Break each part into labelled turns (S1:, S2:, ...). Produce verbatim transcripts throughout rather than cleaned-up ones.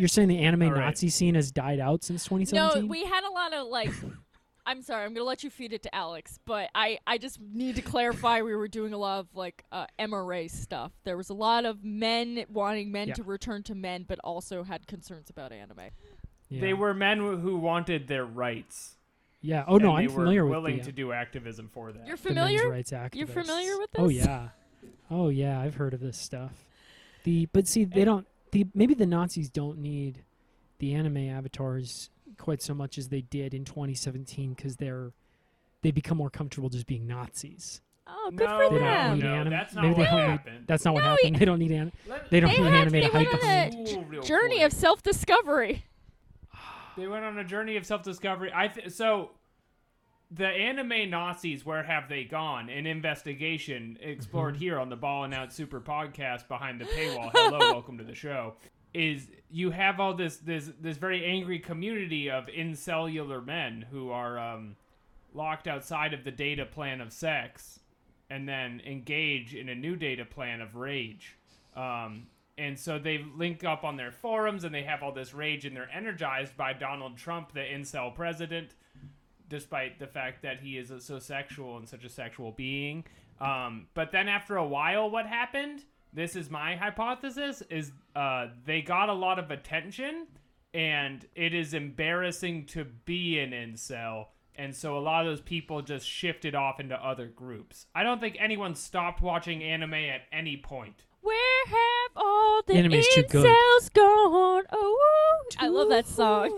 S1: you're saying the anime
S2: right.
S1: Nazi scene has died out since twenty seventeen?
S3: No, we had a lot of like. I'm sorry, I'm gonna let you feed it to Alex, but I, I just need to clarify we were doing a lot of like uh, M R A stuff. There was a lot of men wanting men
S1: Yeah.
S3: to return to men, but also had concerns about anime.
S1: Yeah.
S2: They were men wh- who wanted their rights.
S1: Yeah. Oh no,
S2: and
S1: I'm
S2: they
S1: familiar
S2: were
S1: with
S2: willing
S1: the,
S2: to do activism for that.
S3: You're
S1: the men's
S3: familiar?
S1: rights activists.
S3: You're familiar with
S1: Oh
S3: this?
S1: yeah. Oh yeah, I've heard of this stuff. The but see they don't the maybe the Nazis don't need the anime avatars quite so much as they did in twenty seventeen because they're they become more comfortable just being Nazis.
S3: Oh, good
S2: No,
S3: for
S1: They don't
S3: them.
S1: need
S2: no,
S1: anime.
S2: that's not
S1: Maybe
S2: what
S1: they don't need-
S2: happened.
S1: That's not what
S3: No,
S1: happened. They don't need an,
S2: Let-
S1: they don't
S3: They
S1: need
S3: had-
S1: anime
S3: they
S1: to
S3: went
S1: hype
S3: on
S1: behind.
S3: a
S2: Ooh, real
S3: journey
S2: quick.
S3: of self-discovery.
S2: They went on a journey of self-discovery. I th- so the anime Nazis, where have they gone? An investigation explored here on the Ball and Out Super Podcast behind the paywall. Hello, welcome to the show. Is you have all this this this very angry community of incellular men who are um, locked outside of the data plan of sex, and then engage in a new data plan of rage. Um, And so they link up on their forums, and they have all this rage, and they're energized by Donald Trump, the incel president, despite the fact that he is a, so sexual and such a sexual being. Um, but then after a while, what happened? This is my hypothesis, is uh, they got a lot of attention, and it is embarrassing to be an incel. And so a lot of those people just shifted off into other groups. I don't think anyone stopped watching anime at any point.
S3: Where have all the
S1: Anime's too good.
S3: incels gone? Oh, I love that song.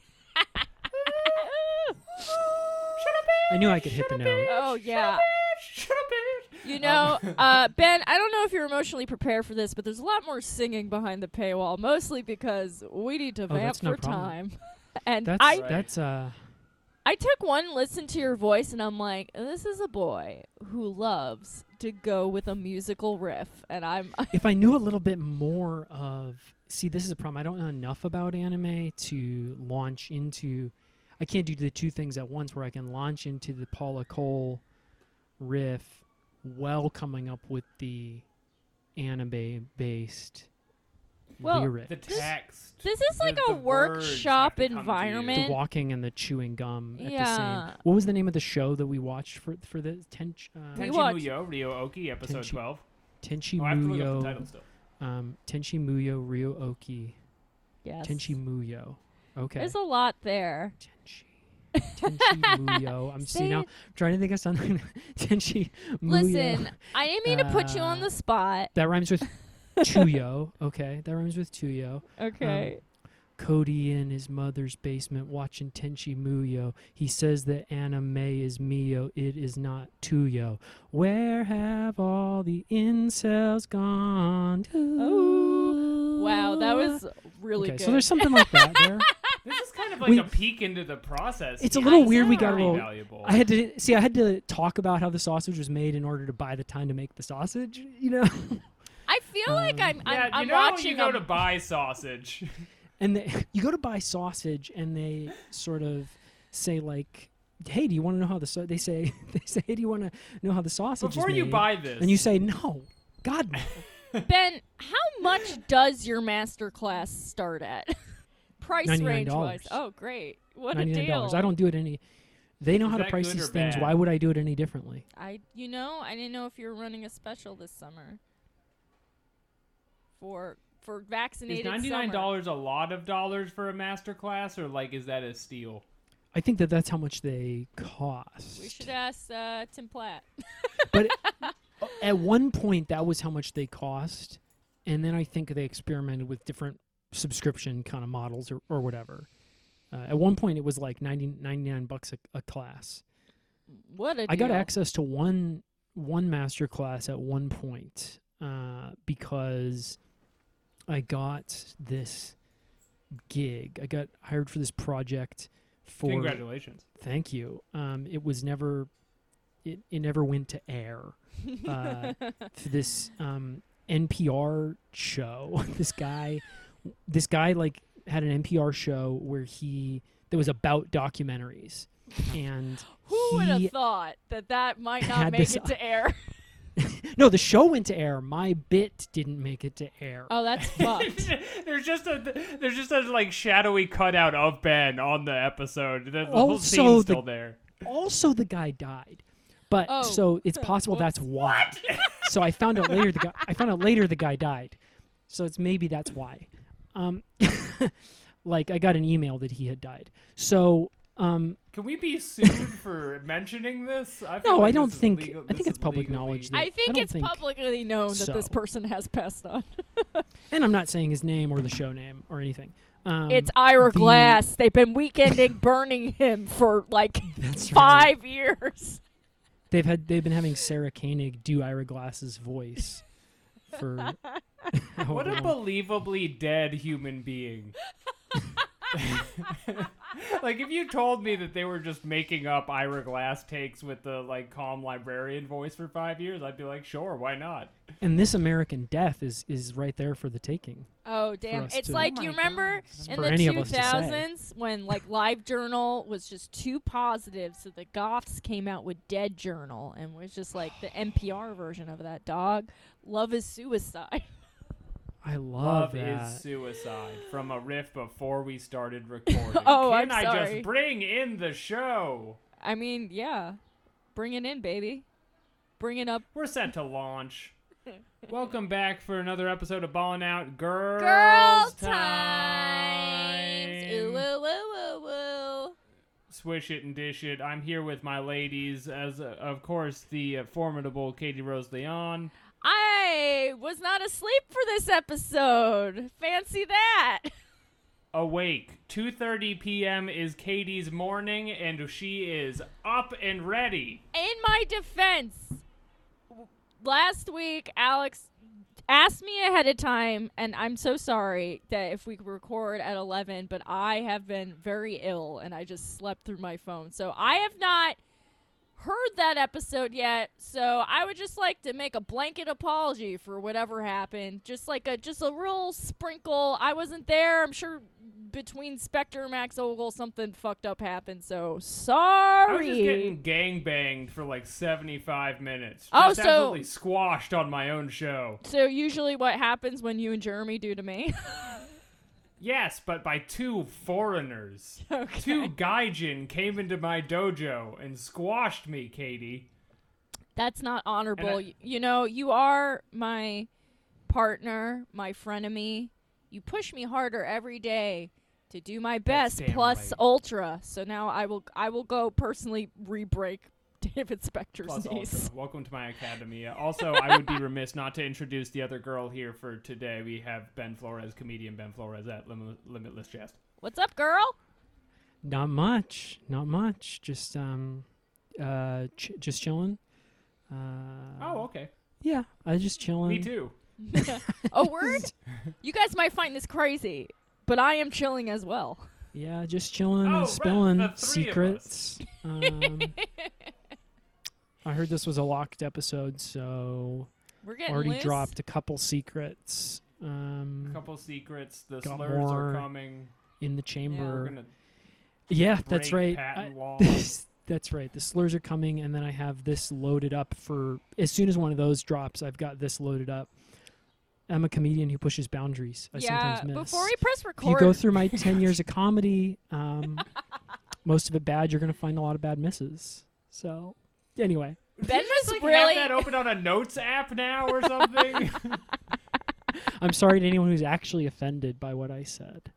S1: I knew I could hit the note.
S3: Oh, yeah.
S2: Shut up, bitch.
S3: You know, uh, Ben, I don't know if you're emotionally prepared for this, but there's a lot more singing behind the paywall, mostly because we need to
S1: Oh,
S3: vamp
S1: that's no
S3: for
S1: problem.
S3: time. And
S1: That's
S3: I,
S2: Right.
S1: that's uh
S3: I took one listen to your voice, and I'm like, this is a boy who loves to go with a musical riff, and I'm
S1: if I knew a little bit more of see this is a problem. I don't know enough about anime to launch into I can't do the two things at once where I can launch into the Paula Cole riff while coming up with the anime based
S3: Well,
S1: lyrics.
S2: The text.
S3: This is like
S2: the-
S3: a
S2: the words
S3: workshop
S2: have to come to you.
S3: environment.
S1: the walking and the chewing gum at the
S3: Yeah.
S1: same. What was the name of the show that we watched for for the Tench uh,
S3: We
S2: Tenchi
S3: watched-
S2: Muyo, Ryo Oki, episode
S1: Tenchi-
S2: twelve.
S1: Tenchi
S2: Oh, I have to look up the
S1: Muyo
S2: title still.
S1: um Tenchi Muyo Ryo Oki
S3: Yes.
S1: Tenchi Muyo. Okay.
S3: There's a lot there.
S1: Tenchi. Tenchi Muyo. I'm
S3: Say
S1: seeing now.
S3: it.
S1: Trying to think of something. Tenchi Muyo.
S3: Listen, I didn't mean to put you on
S1: Uh,
S3: the spot.
S1: That rhymes with Chuyo. Okay, that rhymes with Chuyo.
S3: Okay.
S1: Cody in his mother's basement watching Tenchi Muyo. He says that anime is Mio. It is not Tuyo. Where have all the incels gone?
S3: Oh, wow, that was really
S1: okay,
S3: good.
S1: so there's something like that there.
S2: This is kind of like
S1: We-
S2: a peek into the process.
S1: It's a
S2: here.
S1: little
S2: This
S1: weird
S2: is
S1: we got a
S2: pretty
S1: little-
S2: valuable.
S1: I had to see. I had to talk about how the sausage was made in order to buy the time to make the sausage. You know,
S3: I feel like
S1: Um,
S3: I'm, I'm,
S2: yeah,
S3: I'm
S2: you know when
S3: watching
S2: you go
S3: a-
S2: to buy sausage.
S1: and they, you go to buy sausage, and they sort of say like, "Hey, do you want to know how the sa-? they say they say, hey, do you want to know how the sausage
S2: Before
S1: is
S2: you
S1: made?"
S2: buy this,
S1: and you say, "No, God, no."
S3: Ben, how much does your master class start at? Price range wise.
S1: ninety-nine dollars.
S3: Oh, great. What a
S1: ninety-nine
S3: deal.
S1: dollars. I don't do it any. They know
S2: Is
S1: how to
S2: that
S1: price
S2: good or
S1: these things.
S2: bad?
S1: Why would I do it any differently?
S3: I, you know, I didn't know if you were running a special this summer for for
S2: is
S3: vaccinated
S2: ninety-nine
S3: summer.
S2: dollars a lot of dollars for a master class, or like is that a steal?
S1: I think that that's how much they cost.
S3: We should ask uh, Tim Platt.
S1: But at one point, that was how much they cost, and then I think they experimented with different subscription kind of models or, or whatever. Uh, at one point, it was like ninety, ninety-nine bucks a, a class.
S3: What a deal.
S1: I got access to one one master class at one point uh, because I got this gig. I got hired for this project. For
S2: Congratulations.
S1: Thank you. Um, it was never, it, it never went to air. Uh, for this um, N P R show, this guy, this guy like had an N P R show where he that was about documentaries, and
S3: Who would
S1: he
S3: have thought that that might not
S1: had
S3: make
S1: this-
S3: it to air?
S1: No, the show went to air. My bit didn't make it to air.
S3: Oh, that's fucked.
S2: there's just a there's just a like shadowy cutout of Ben on the episode. The, the whole
S1: Also,
S2: scene's
S1: the-
S2: still there.
S1: Also, the guy died. But
S3: Oh.
S1: so it's possible that's why. So I found out later the guy I found out later the guy died. So it's maybe that's why. Um like I got an email that he had died. So um
S2: Can we be sued for mentioning this? I feel
S1: no,
S2: like
S1: I don't
S2: this is
S1: think
S2: legal-
S1: I think
S2: this
S1: it's
S2: is
S1: public
S2: legally-
S1: knowledge that
S3: I think
S1: don't
S3: it's
S1: think,
S3: publicly known that this
S1: so.
S3: person has passed on.
S1: and I'm not saying his name or the show name or anything. Um
S3: It's Ira
S1: the-
S3: Glass. They've been weekending burning him for like
S1: That's right.
S3: five years.
S1: They've had they've been having Sarah Koenig do Ira Glass's voice for
S2: What a
S1: however long.
S2: believably dead human being. Like if you told me that they were just making up Ira Glass takes with the like calm librarian voice for five years, I'd be like, sure, why not?
S1: And This American Death is is right there for the taking.
S3: Oh damn!
S1: us
S3: It's
S1: to-
S3: like
S2: Oh
S3: you
S2: my
S3: remember
S2: God.
S3: in
S1: For
S3: the
S1: any of
S3: two
S1: us to say.
S3: thousands when like LiveJournal was just too positive, so the Goths came out with Dead Journal and was just like the N P R version of that. Dog, love is suicide.
S1: I love,
S2: Love
S1: that.
S2: is suicide from a riff before we started recording.
S3: Oh,
S2: Can
S3: I'm
S2: I
S3: sorry.
S2: just bring in the show?
S3: I mean, yeah, bring it in, baby. Bring it up,
S2: We're set to launch. Welcome back for another episode of Ballin' Out Girls,
S3: girl
S2: Time.
S3: times. Ooh, woo, woo, woo, woo.
S2: Swish it and dish it. I'm here with my ladies, as uh, of course the uh, formidable Katie Rose Leon.
S3: I was not asleep for this episode. Fancy that.
S2: Awake. two thirty p.m. is Katie's morning, and she is up and ready.
S3: In my defense, w- last week Alex asked me ahead of time, and I'm so sorry that if we could record at eleven, but I have been very ill and I just slept through my phone. So I have not heard that episode yet. So I would just like to make a blanket apology for whatever happened. Just like a just a real sprinkle. I wasn't there. I'm sure between Spectre and Max Ogle something fucked up happened. So sorry.
S2: I was just getting gangbanged for like seventy-five minutes.
S3: Oh,
S2: Just
S3: so-
S2: absolutely squashed on my own show.
S3: So usually what happens when you and Jeremy do to me?
S2: Yes, but by two foreigners.
S3: Okay.
S2: Two gaijin came into my dojo and squashed me, Katie.
S3: That's not honorable.
S2: And I-
S3: Y- you know, you are my partner, my frenemy. You push me harder every day to do my best
S2: damn
S3: plus
S2: right.
S3: ultra. So now I will I will go personally re-break David Specter's
S2: Plus
S3: knees.
S2: Ultra. Welcome to my academy. Uh, Also, I would be remiss not to introduce the other girl here for today. We have Ben Flores, comedian Ben Flores at Lim- Limitless Jest.
S3: What's up, girl?
S1: Not much. Not much. Just um uh ch- just chilling. Uh
S2: Oh, okay.
S1: Yeah, I just chilling.
S2: Me too.
S3: A word? You guys might find this crazy, but I am chilling as well.
S1: Yeah, just chilling
S2: Oh, right,
S1: and spilling
S2: the three of
S1: secrets. Um, I heard this was a locked episode, so
S3: We're getting
S1: already
S3: loose.
S1: dropped a couple secrets um,
S2: A couple secrets. The
S1: Got
S2: slurs
S1: more.
S2: are coming.
S1: in the
S2: We're
S1: chamber.
S2: gonna
S1: Yeah, that's
S2: break
S1: right.
S2: patent
S1: I-
S2: law.
S1: that's right. The slurs are coming, and then I have this loaded up for as soon as one of those drops. I've got this loaded up. I'm a comedian who pushes boundaries. I
S3: yeah,
S1: sometimes miss.
S3: before we press
S1: if you
S3: record,
S1: go through my ten years of comedy, um, most of it bad, you're going to find a lot of bad misses. So, anyway.
S3: Ben
S2: Did you just,
S3: was
S2: like,
S3: really
S2: have that open on a notes app now or something.
S1: I'm sorry to anyone who's actually offended by what I said.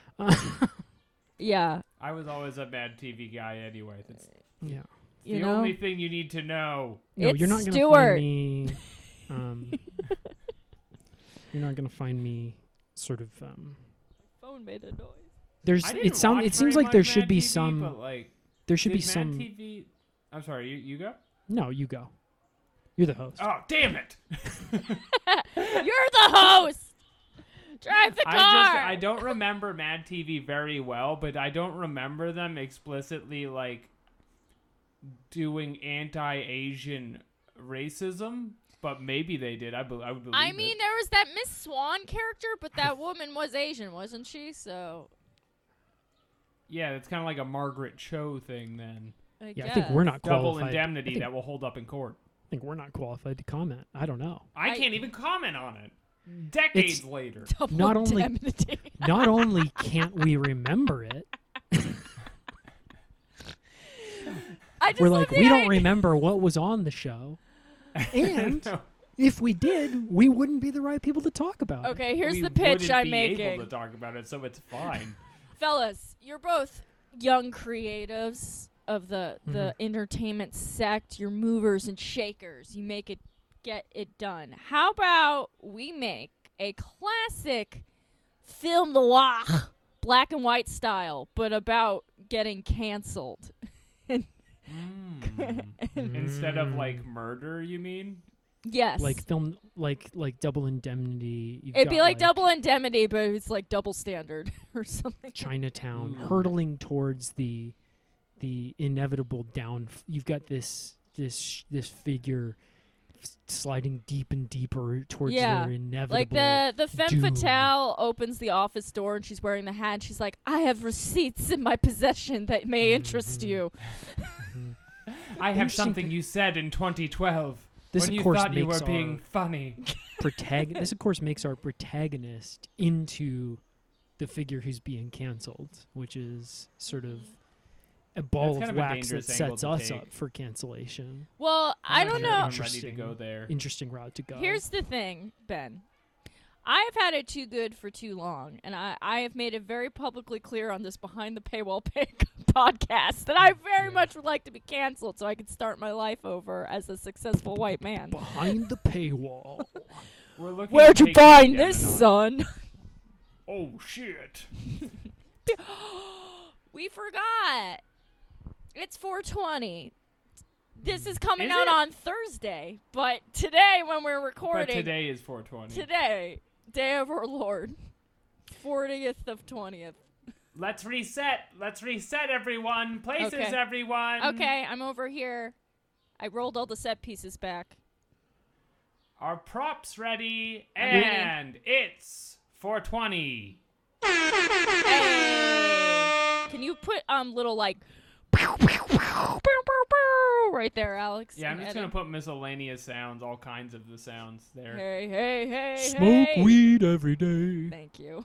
S3: yeah.
S2: I was always a Mad T V guy anyway. That's
S1: Yeah.
S3: You
S2: the
S3: know,
S2: only thing you need to know.
S1: No,
S3: It's
S1: you're not going to
S3: Stuart.
S1: find me. Um, you're not going to find me sort of. Um,
S3: phone made a noise.
S1: there's.
S2: I didn't
S1: It sound.
S2: watch
S1: It seems
S2: very
S1: like there
S2: much
S1: should
S2: Mad
S1: be
S2: T V,
S1: some.
S2: But like,
S1: There should be
S2: did Mad
S1: some.
S2: T V. I'm sorry. You you go.
S1: No, you go. You're the host.
S2: Oh damn it!
S3: You're the host. Drive the car.
S2: I just I don't remember Mad T V very well, but I don't remember them explicitly like doing anti-Asian racism. But maybe they did. I, be- I would believe
S3: I mean,
S2: it.
S3: there was that Miss Swan character, but that woman was Asian, wasn't she? So
S2: Yeah, it's kind of like a Margaret Cho thing then.
S3: I
S1: Yeah, I
S3: guess.
S1: think we're not
S2: Double
S1: qualified. I
S2: indemnity
S1: think,
S2: that will hold up in court.
S1: think we're not qualified to comment. I don't know.
S2: I,
S3: I-
S2: can't even comment on it. Decades later.
S3: Double
S1: Not only-
S3: indemnity.
S1: Not only can't we remember it,
S3: I just
S1: we're
S3: love
S1: like,
S3: the
S1: we don't
S3: idea-
S1: remember what was on the show. And
S2: No,
S1: if we did, we wouldn't be the right people to talk about it.
S3: Okay, here's
S2: we
S3: the pitch
S2: wouldn't
S3: I'm
S2: be
S3: making.
S2: able to talk about it, so it's fine.
S3: Fellas, you're both young creatives of the the
S1: Mm-hmm.
S3: entertainment sect. You're movers and shakers. You make it get it done. How about we make a classic film noir, black and white style, but about getting canceled?
S2: Mm. Instead of like murder, you mean?
S3: Yes.
S1: Like film, like like Double Indemnity. You've
S3: It'd be
S1: got,
S3: like, double indemnity, but it's like double standard or something.
S1: Chinatown
S2: Ooh.
S1: hurtling towards the the inevitable down. You've got this this this figure s- sliding deep and deeper towards
S3: Yeah,
S1: their inevitable.
S3: Like the the femme
S1: doom.
S3: fatale opens the office door and she's wearing the hat. And she's like, "I have receipts in my possession that may interest
S1: Mhm.
S3: you."
S2: I have
S1: Interesting
S2: something
S1: thing-
S2: you said in twenty twelve
S1: This
S2: when
S1: of
S2: you
S1: course
S2: thought you were
S1: makes
S2: being
S1: our
S2: funny.
S1: protag- This of course makes our protagonist into the figure who's being canceled, which is sort of a ball
S2: kind
S1: of
S2: of a
S1: wax that
S2: dangerous angle
S1: sets
S2: to
S1: us
S2: take.
S1: up for cancellation.
S3: Well, I
S2: I'm
S3: don't
S2: not
S3: know.
S2: sure I'm ready to
S1: Interesting.
S2: go there.
S1: Interesting route to go.
S3: Here's the thing, Ben. I've had it too good for too long, and I, I have made it very publicly clear on this Behind the Paywall Pig podcast that I very
S1: Yeah.
S3: much would like to be canceled so I could start my life over as a successful white man.
S1: behind the paywall.
S2: We're looking
S3: Where'd
S2: at
S3: you
S2: taking
S3: find
S2: it down
S3: this,
S2: a notch.
S3: son?
S2: Oh shit!
S3: We forgot. It's four twenty. This is coming
S2: Is
S3: out
S2: it?
S3: on Thursday, but today when we're
S2: But
S3: recording,
S2: today is four twenty.
S3: today, day of our Lord, fortieth of twentieth.
S2: Let's reset. Let's reset, everyone. Places,
S3: Okay.
S2: everyone.
S3: Okay, I'm over here. I rolled all the set pieces back.
S2: Our props ready,
S3: I'm ready.
S2: and it's four twenty.
S3: Hey! Can you put um little like pew, pew, pew, pew, pew, pew, right there, Alex?
S2: Yeah, I'm
S3: and
S2: just
S3: edit?
S2: gonna put miscellaneous sounds, all kinds of the sounds there.
S3: Hey, hey, hey,
S1: Smoke
S3: hey.
S1: weed every day.
S3: Thank you.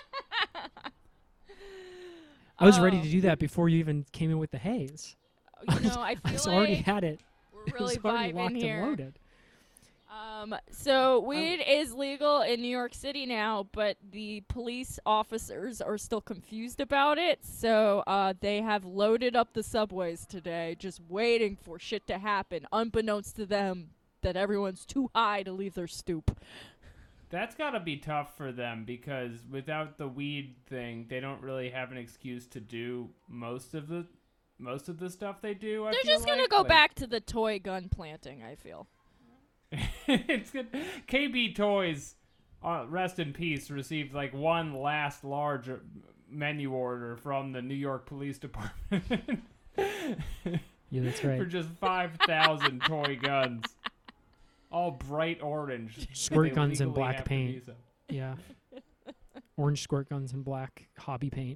S1: I was ready
S3: Oh.
S1: to do that before you even came in with the haze.
S3: You know, I
S1: I
S3: feel
S1: was
S3: like
S1: already had it.
S3: we're
S1: It
S3: really
S1: was already
S3: vibing
S1: locked
S3: here.
S1: and loaded.
S3: Um, so weed is legal in New York City now, but the police officers are still confused about it. So uh, they have loaded up the subways today, just waiting for shit to happen, unbeknownst to them that everyone's too high to leave their stoop.
S2: That's gotta be tough for them because without the weed thing, they don't really have an excuse to do most of the most of the stuff they do. I
S3: They're
S2: feel
S3: just gonna
S2: like.
S3: go
S2: Like,
S3: back to the toy gun planting, I feel.
S2: it's good. K B Toys, uh, rest in peace, received like one last large uh, menu order from the New York Police Department
S1: Yeah, that's
S2: for
S1: right.
S2: just five thousand toy guns, all bright orange.
S1: Squirt
S2: They
S1: guns and
S2: legally
S1: black
S2: have to
S1: paint.
S2: use them.
S1: Yeah. Orange squirt guns and black hobby paint.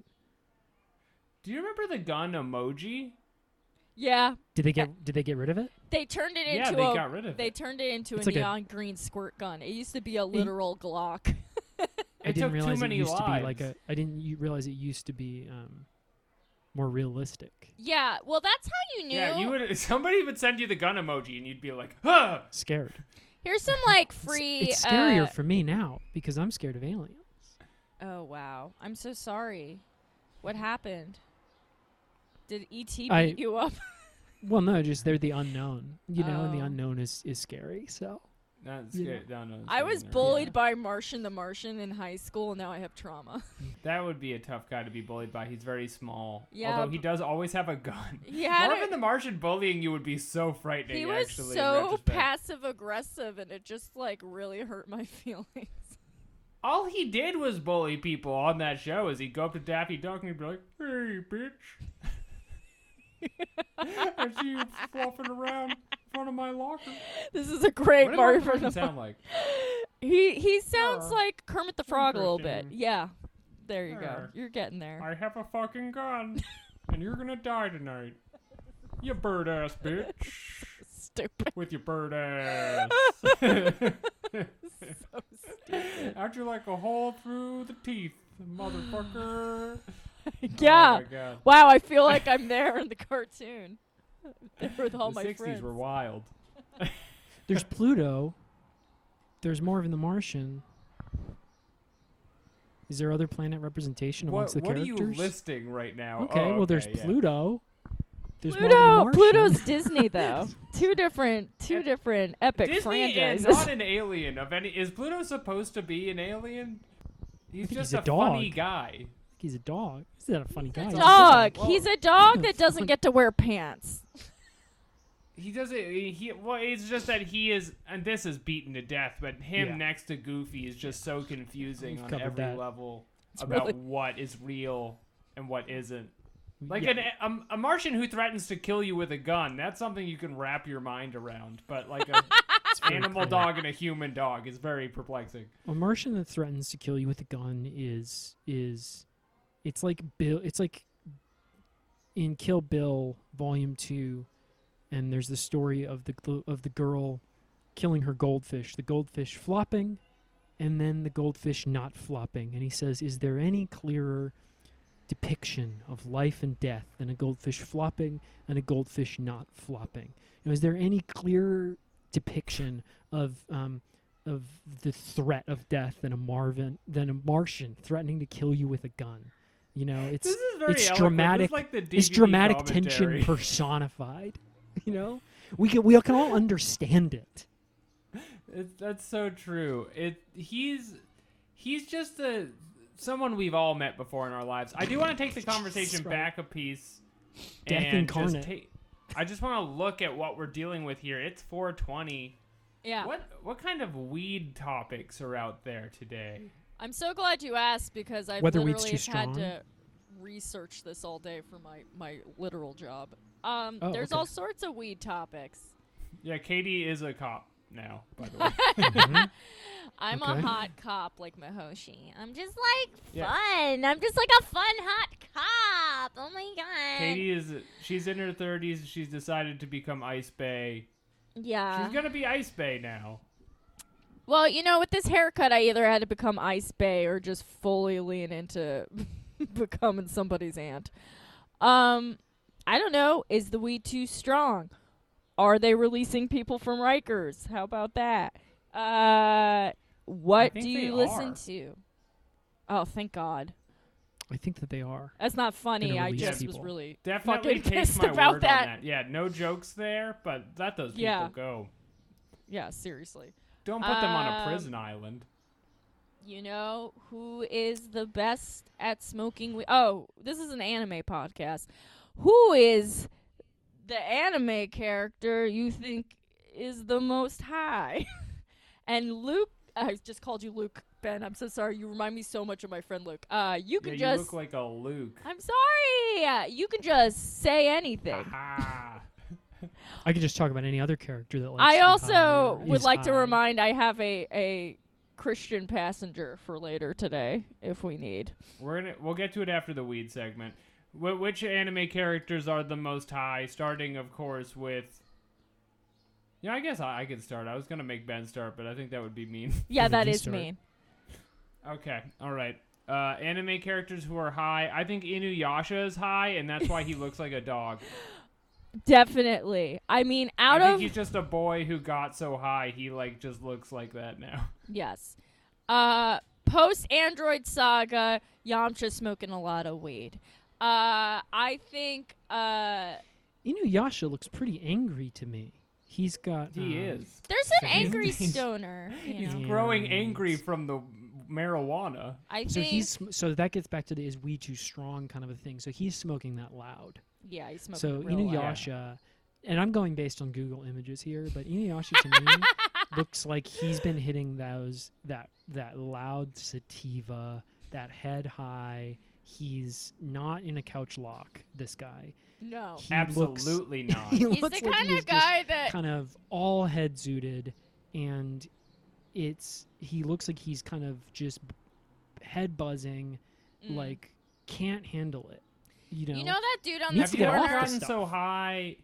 S2: Do you remember the gun emoji?
S3: Yeah,
S1: Did they get did they get rid of it?
S3: they turned it
S2: Yeah,
S3: into
S2: they
S3: a
S2: got rid of
S3: they
S2: it.
S3: turned it into
S1: It's
S3: a
S1: like a-
S3: neon green squirt gun. It used to be a literal Glock.
S1: I
S2: It
S1: didn't
S2: took
S1: realize
S2: too many
S1: it used
S2: lives.
S1: to be like a I didn't u- realize it used to be um more realistic.
S3: Yeah, well, that's how you knew.
S2: Yeah, you would. Somebody would send you the gun emoji, and you'd be like, "Huh."
S1: Scared.
S3: Here's some like
S1: It's-
S3: free.
S1: It's, scarier
S3: uh,
S1: for me now because I'm scared of aliens.
S3: Oh wow, I'm so sorry. What happened? Did E T beat
S1: I-
S3: you up?
S1: Well, no, just they're the unknown, you know, and the
S3: Oh.
S1: unknown is is scary. So
S2: Not
S1: You
S2: scary. No, no,
S3: I was
S2: scary.
S3: bullied by Martian the Martian in high school, and now I have trauma.
S2: That would be a tough guy to be bullied by. He's very small.
S3: Yeah,
S2: Although he
S3: b-
S2: does always have a gun.
S3: He had
S2: Marvin
S3: a-
S2: the Martian bullying you would be so frightening.
S3: He was
S2: actually, in
S3: so
S2: retrospect.
S3: passive aggressive, and it just like really hurt my feelings.
S2: All he did was bully people on that show. Is he'd go up to Daffy Duck and he'd be like, "Hey, bitch." I see you flopping around in front of my locker.
S3: This is a great
S2: What did
S3: Marvin.
S2: Marvin
S3: the
S2: sound like?
S3: He he sounds
S2: Uh,
S3: like Kermit the Frog a little bit.
S2: interesting.
S3: Yeah, there you go.
S2: Uh,
S3: You're getting there.
S2: I have a fucking gun, and you're gonna die tonight. You bird ass bitch.
S3: stupid.
S2: With your bird ass.
S3: So stupid.
S2: How'd you like a hole through the teeth, motherfucker?
S3: Yeah.
S2: Oh my God.
S3: Wow, I feel like I'm there in the cartoon. There with all
S2: the
S3: my
S2: sixties
S3: friends.
S2: were wild.
S1: There's Pluto. There's Marvin the Martian. Is there other planet representation
S2: What,
S1: amongst the
S2: what are
S1: characters?
S2: you listing right now?
S1: Okay,
S2: Oh,
S1: well, there's
S2: okay, yeah.
S1: Pluto. There's Marvin the
S3: Pluto,
S1: Martian.
S3: Pluto's Disney though. Two different, two
S2: And
S3: different epic
S2: Disney
S3: franchises.
S2: and not an alien of any. Is Pluto supposed to be an alien? He's
S1: think
S2: just
S1: he's a
S2: a, funny
S1: dog.
S2: guy.
S1: He's a dog. He's not a funny guy. He's a
S3: Dog.
S2: Well-
S3: He's a dog that doesn't get to wear pants.
S2: He doesn't. He, he well, it's just that he is, and this is beaten to death. But him
S1: Yeah.
S2: next to Goofy is just so confusing
S1: We've
S2: on
S1: covered
S2: every
S1: that.
S2: level
S3: It's
S2: about
S3: really-
S2: what is real and what isn't. Like
S1: Yeah.
S2: an, a, a Martian who threatens to kill you with a gun. That's something you can wrap your mind around. But like a
S1: very
S2: animal
S1: clear.
S2: dog and a human dog is very perplexing.
S1: A Martian that threatens to kill you with a gun is is it's like Bill it's like in Kill Bill Volume Two, and there's the story of the gl- of the girl killing her goldfish, the goldfish flopping, and then the goldfish not flopping. And he says, "Is there any clearer depiction of life and death than a goldfish flopping and a goldfish not flopping? You know, is there any clearer depiction of um, of the threat of death than a Marvin than a Martian threatening to kill you with a gun? You know, it's
S2: This is very
S1: it's
S2: eloquent.
S1: dramatic.
S2: This is like the D V D
S1: it's dramatic
S2: commentary.
S1: tension personified. You know, we can we can all understand it.
S2: It's, that's so true. It he's he's just a someone we've all met before in our lives. I do want to take the conversation
S1: right.
S2: back a piece.
S1: Death
S2: and just
S1: incarnate.
S2: take- I just want to look at what we're dealing with here. It's four twenty.
S3: Yeah.
S2: What what kind of weed topics are out there today?
S3: I'm so glad you asked because I've
S1: Whether weed's
S3: literally
S1: too
S3: had
S1: strong?
S3: to research this all day for my, my literal job. Um,
S1: Oh,
S3: there's
S1: okay.
S3: all sorts of weed topics.
S2: Yeah, Katie is a cop now, by the way.
S1: Mhm.
S3: I'm
S1: Okay.
S3: a hot cop like Mahoshi. I'm just like
S2: Yeah.
S3: fun. I'm just like a fun hot cop. Oh my god.
S2: Katie is she's in her thirties. She's decided to become Ice Bay.
S3: Yeah.
S2: She's gonna be Ice Bay now.
S3: Well, you know, with this haircut, I either had to become Ice Bay or just fully lean into becoming somebody's aunt. Um, I don't know. Is the weed too strong? Are they releasing people from Rikers? How about that? Uh, what
S2: think
S3: do
S2: they
S3: you listen
S2: are.
S3: to? Oh, thank God.
S1: I think that they are.
S3: That's not funny.
S1: Gonna
S3: I
S1: release
S3: just
S1: people.
S3: was really
S2: Definitely
S3: fucking
S2: take
S3: pissed
S2: my
S3: about
S2: word
S3: that.
S2: on that. Yeah, no jokes there, but let those people
S3: Yeah.
S2: go.
S3: Yeah, seriously.
S2: Don't put them on a
S3: Um,
S2: prison island.
S3: You know who is the best at smoking weed? Oh, this is an anime podcast. Who is the anime character you think is the most high? And Luke, I just called you Luke, Ben. I'm so sorry. You remind me so much of my friend Luke. Uh, you
S2: Yeah,
S3: can
S2: you
S3: just.
S2: look like a Luke.
S3: I'm sorry. Uh, You can just say anything.
S2: Aha.
S1: I could just talk about any other character that likes
S3: I
S1: to be
S3: also
S1: high or
S3: would
S1: is
S3: like to
S1: high.
S3: remind I have a a Christian passenger for later today if we need.
S2: We're gonna we'll get to it after the weed segment. Wh- which anime characters are the most high? Starting, of course, with. Yeah, I guess I, I could start. I was gonna make Ben start, but I think that would be mean.
S3: Yeah,
S1: Yeah,
S3: that
S1: you
S3: is
S1: start.
S3: mean.
S2: Okay, all right. Uh, anime characters who are high. I think Inuyasha is high, and that's why he looks like a dog.
S3: Definitely. I mean, out
S2: I think
S3: of
S2: he's just a boy who got so high he like just looks like that now.
S3: yes, uh, post Android Saga, Yamcha smoking a lot of weed. Uh, I think. Uh,
S1: Inuyasha looks pretty angry to me. He's got.
S2: He
S1: um,
S2: is.
S3: there's an
S1: He's-
S3: angry
S2: he's-
S3: stoner. You
S2: He's
S3: know?
S2: growing
S1: Yeah,
S2: angry
S1: it's-
S2: from the marijuana.
S3: I
S1: So
S3: think.
S1: he's sm- so that gets back to the is weed too strong kind of a thing. So he's smoking that loud.
S3: yeah, he's smoking.
S1: So
S3: real loud.
S1: Inuyasha, and I'm going based on Google Images here, but Inuyasha to me looks like he's been hitting those that that loud sativa, that head high. He's not in a couch lock. This guy.
S3: No.
S1: He looks-
S2: Absolutely not.
S1: he
S3: He's
S1: looks
S3: the
S1: like
S3: kind
S1: he
S3: of
S1: is just
S3: guy that.
S1: kind of all head zooted, and it's he looks like he's kind of just b- head buzzing,
S3: Mm.
S1: like can't handle it. You know.
S3: You know that dude on
S1: Needs
S3: the
S1: to
S2: Have
S1: get
S2: you
S1: off
S2: ever
S1: the
S2: gotten
S1: stuff.
S2: so high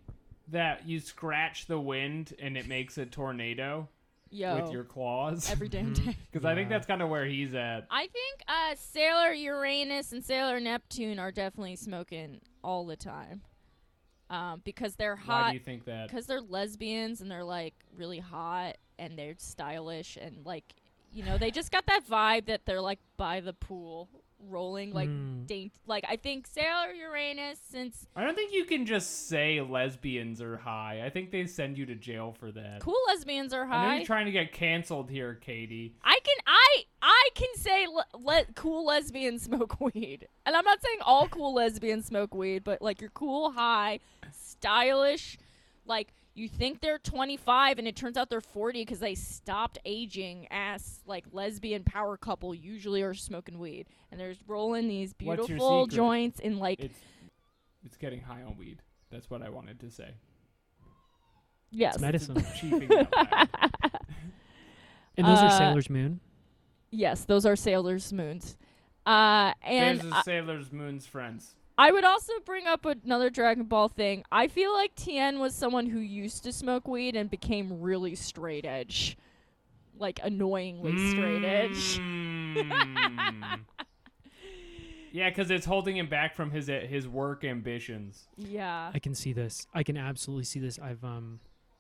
S2: that you scratch the wind and it makes a tornado
S3: Yo,
S2: with your claws?
S3: every damn
S1: Mhm.
S3: day.
S2: Because I think
S1: Yeah.
S2: that's kind of where he's at.
S3: I think uh, Sailor Uranus and Sailor Neptune are definitely smoking all the time. Um, because they're
S2: Why
S3: hot.
S2: do you think that?
S3: Because they're lesbians and they're like really hot and they're stylish and like, you know, they just got that vibe that they're like by the pool rolling like
S1: Mm.
S3: daint. Like I think Sailor Uranus, since
S2: I don't think you can just say lesbians are high. I think they send you to jail for that.
S3: cool lesbians are
S2: I know
S3: high.
S2: you're trying to get canceled here, Katie.
S3: I can I I can say le- le- cool lesbians smoke weed, and I'm not saying all cool lesbians smoke weed, but like you're cool, high, stylish, like you think they're twenty-five and it turns out they're forty because they stopped aging. Ass like lesbian power couple usually are smoking weed, and they're rolling these
S2: What's your
S3: beautiful
S2: secret?
S3: joints in like
S2: It's it's getting high on weed. That's what I wanted to say.
S3: yes,
S1: It's medicine.
S2: Chiefing out loud.
S1: And those
S3: Uh,
S1: are Sailor's Moon.
S3: yes, those are Sailor's Moons. Uh, and
S2: There's
S3: I-
S2: a Sailor's Moon's friends.
S3: I would also bring up another Dragon Ball thing. I feel like Tien was someone who used to smoke weed and became really straight edge. Like, annoyingly straight edge.
S2: Mm. Yeah, because it's holding him back from his uh, his work ambitions.
S3: Yeah.
S1: I can see this. I can absolutely see this. I've um.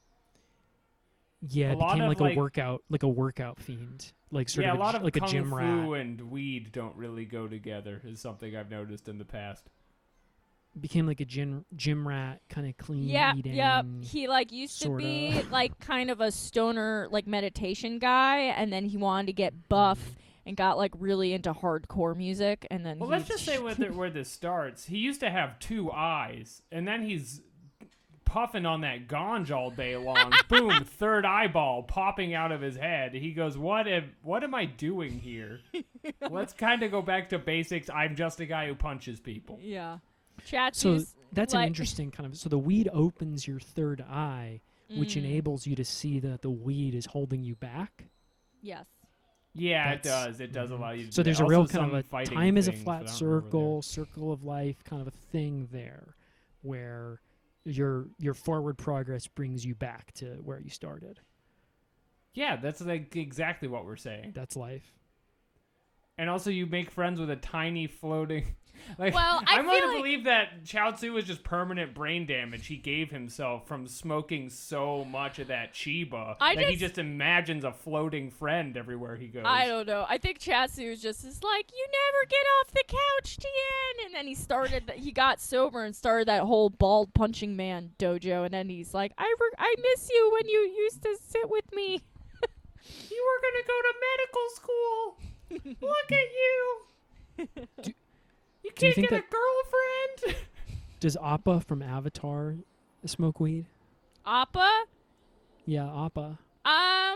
S1: Yeah,
S2: A
S1: it
S2: lot
S1: became
S2: of,
S1: like,
S2: like-
S1: a workout, like a workout fiend, like sort
S2: yeah,
S1: of
S2: a lot of
S1: like a
S2: kung
S1: gym
S2: fu
S1: rat.
S2: and weed don't really go together. Is something I've noticed in the past.
S1: Became like a gym gym rat, kind of clean
S3: Yeah,
S1: eating.
S3: yeah. He like used to
S1: sorta.
S3: be like kind of a stoner like meditation guy, and then he wanted to get buff and got like really into hardcore music, and then
S2: Well,
S3: he
S2: let's just say where, the, where this starts. He used to have two eyes, and then he's puffing on that ganj all day long. Boom, third eyeball popping out of his head. He goes, "What am what am I doing here?" Let's kind of go back to basics. I'm just a guy who punches people.
S3: yeah.
S1: So
S3: Chatsy's
S1: that's
S3: like,
S1: an interesting kind of. So the weed opens your third eye, which
S3: Mm,
S1: enables you to see that the weed is holding you back.
S3: yes.
S2: Yeah, it
S1: That's-
S2: does. It does
S1: mhm.
S2: allow you. to
S1: So
S2: do
S1: there's
S2: that.
S1: a real
S2: Also
S1: kind of
S2: some
S1: a
S2: fighting
S1: time is a
S2: things,
S1: flat
S2: but I don't remember
S1: circle, circle of life, kind of a thing there, where your your forward progress brings you back to where you started.
S2: Yeah, that's like exactly what we're saying.
S1: That's life.
S2: And also, you make friends with a tiny floating. Like,
S3: Well, I
S2: I'm willing
S3: feel
S2: to
S3: like-
S2: believe that Chaozu was just permanent brain damage he gave himself from smoking so much of that Chiba
S3: I
S2: that he
S3: just-
S2: just imagines a floating friend everywhere he goes.
S3: I don't know. I think Chatsu was just is like, you never get off the couch, Tien. And then he started, th- he got sober and started that whole bald punching man dojo. And then he's like, I, re- I miss you when you used to sit with me.
S2: You were gonna go to medical school. Look at you.
S1: Do-
S2: you
S1: do you
S2: can't
S1: think
S2: get a
S1: that-
S2: girlfriend.
S1: Does Appa from Avatar smoke weed?
S3: Appa?
S1: Yeah, Appa.
S3: Um,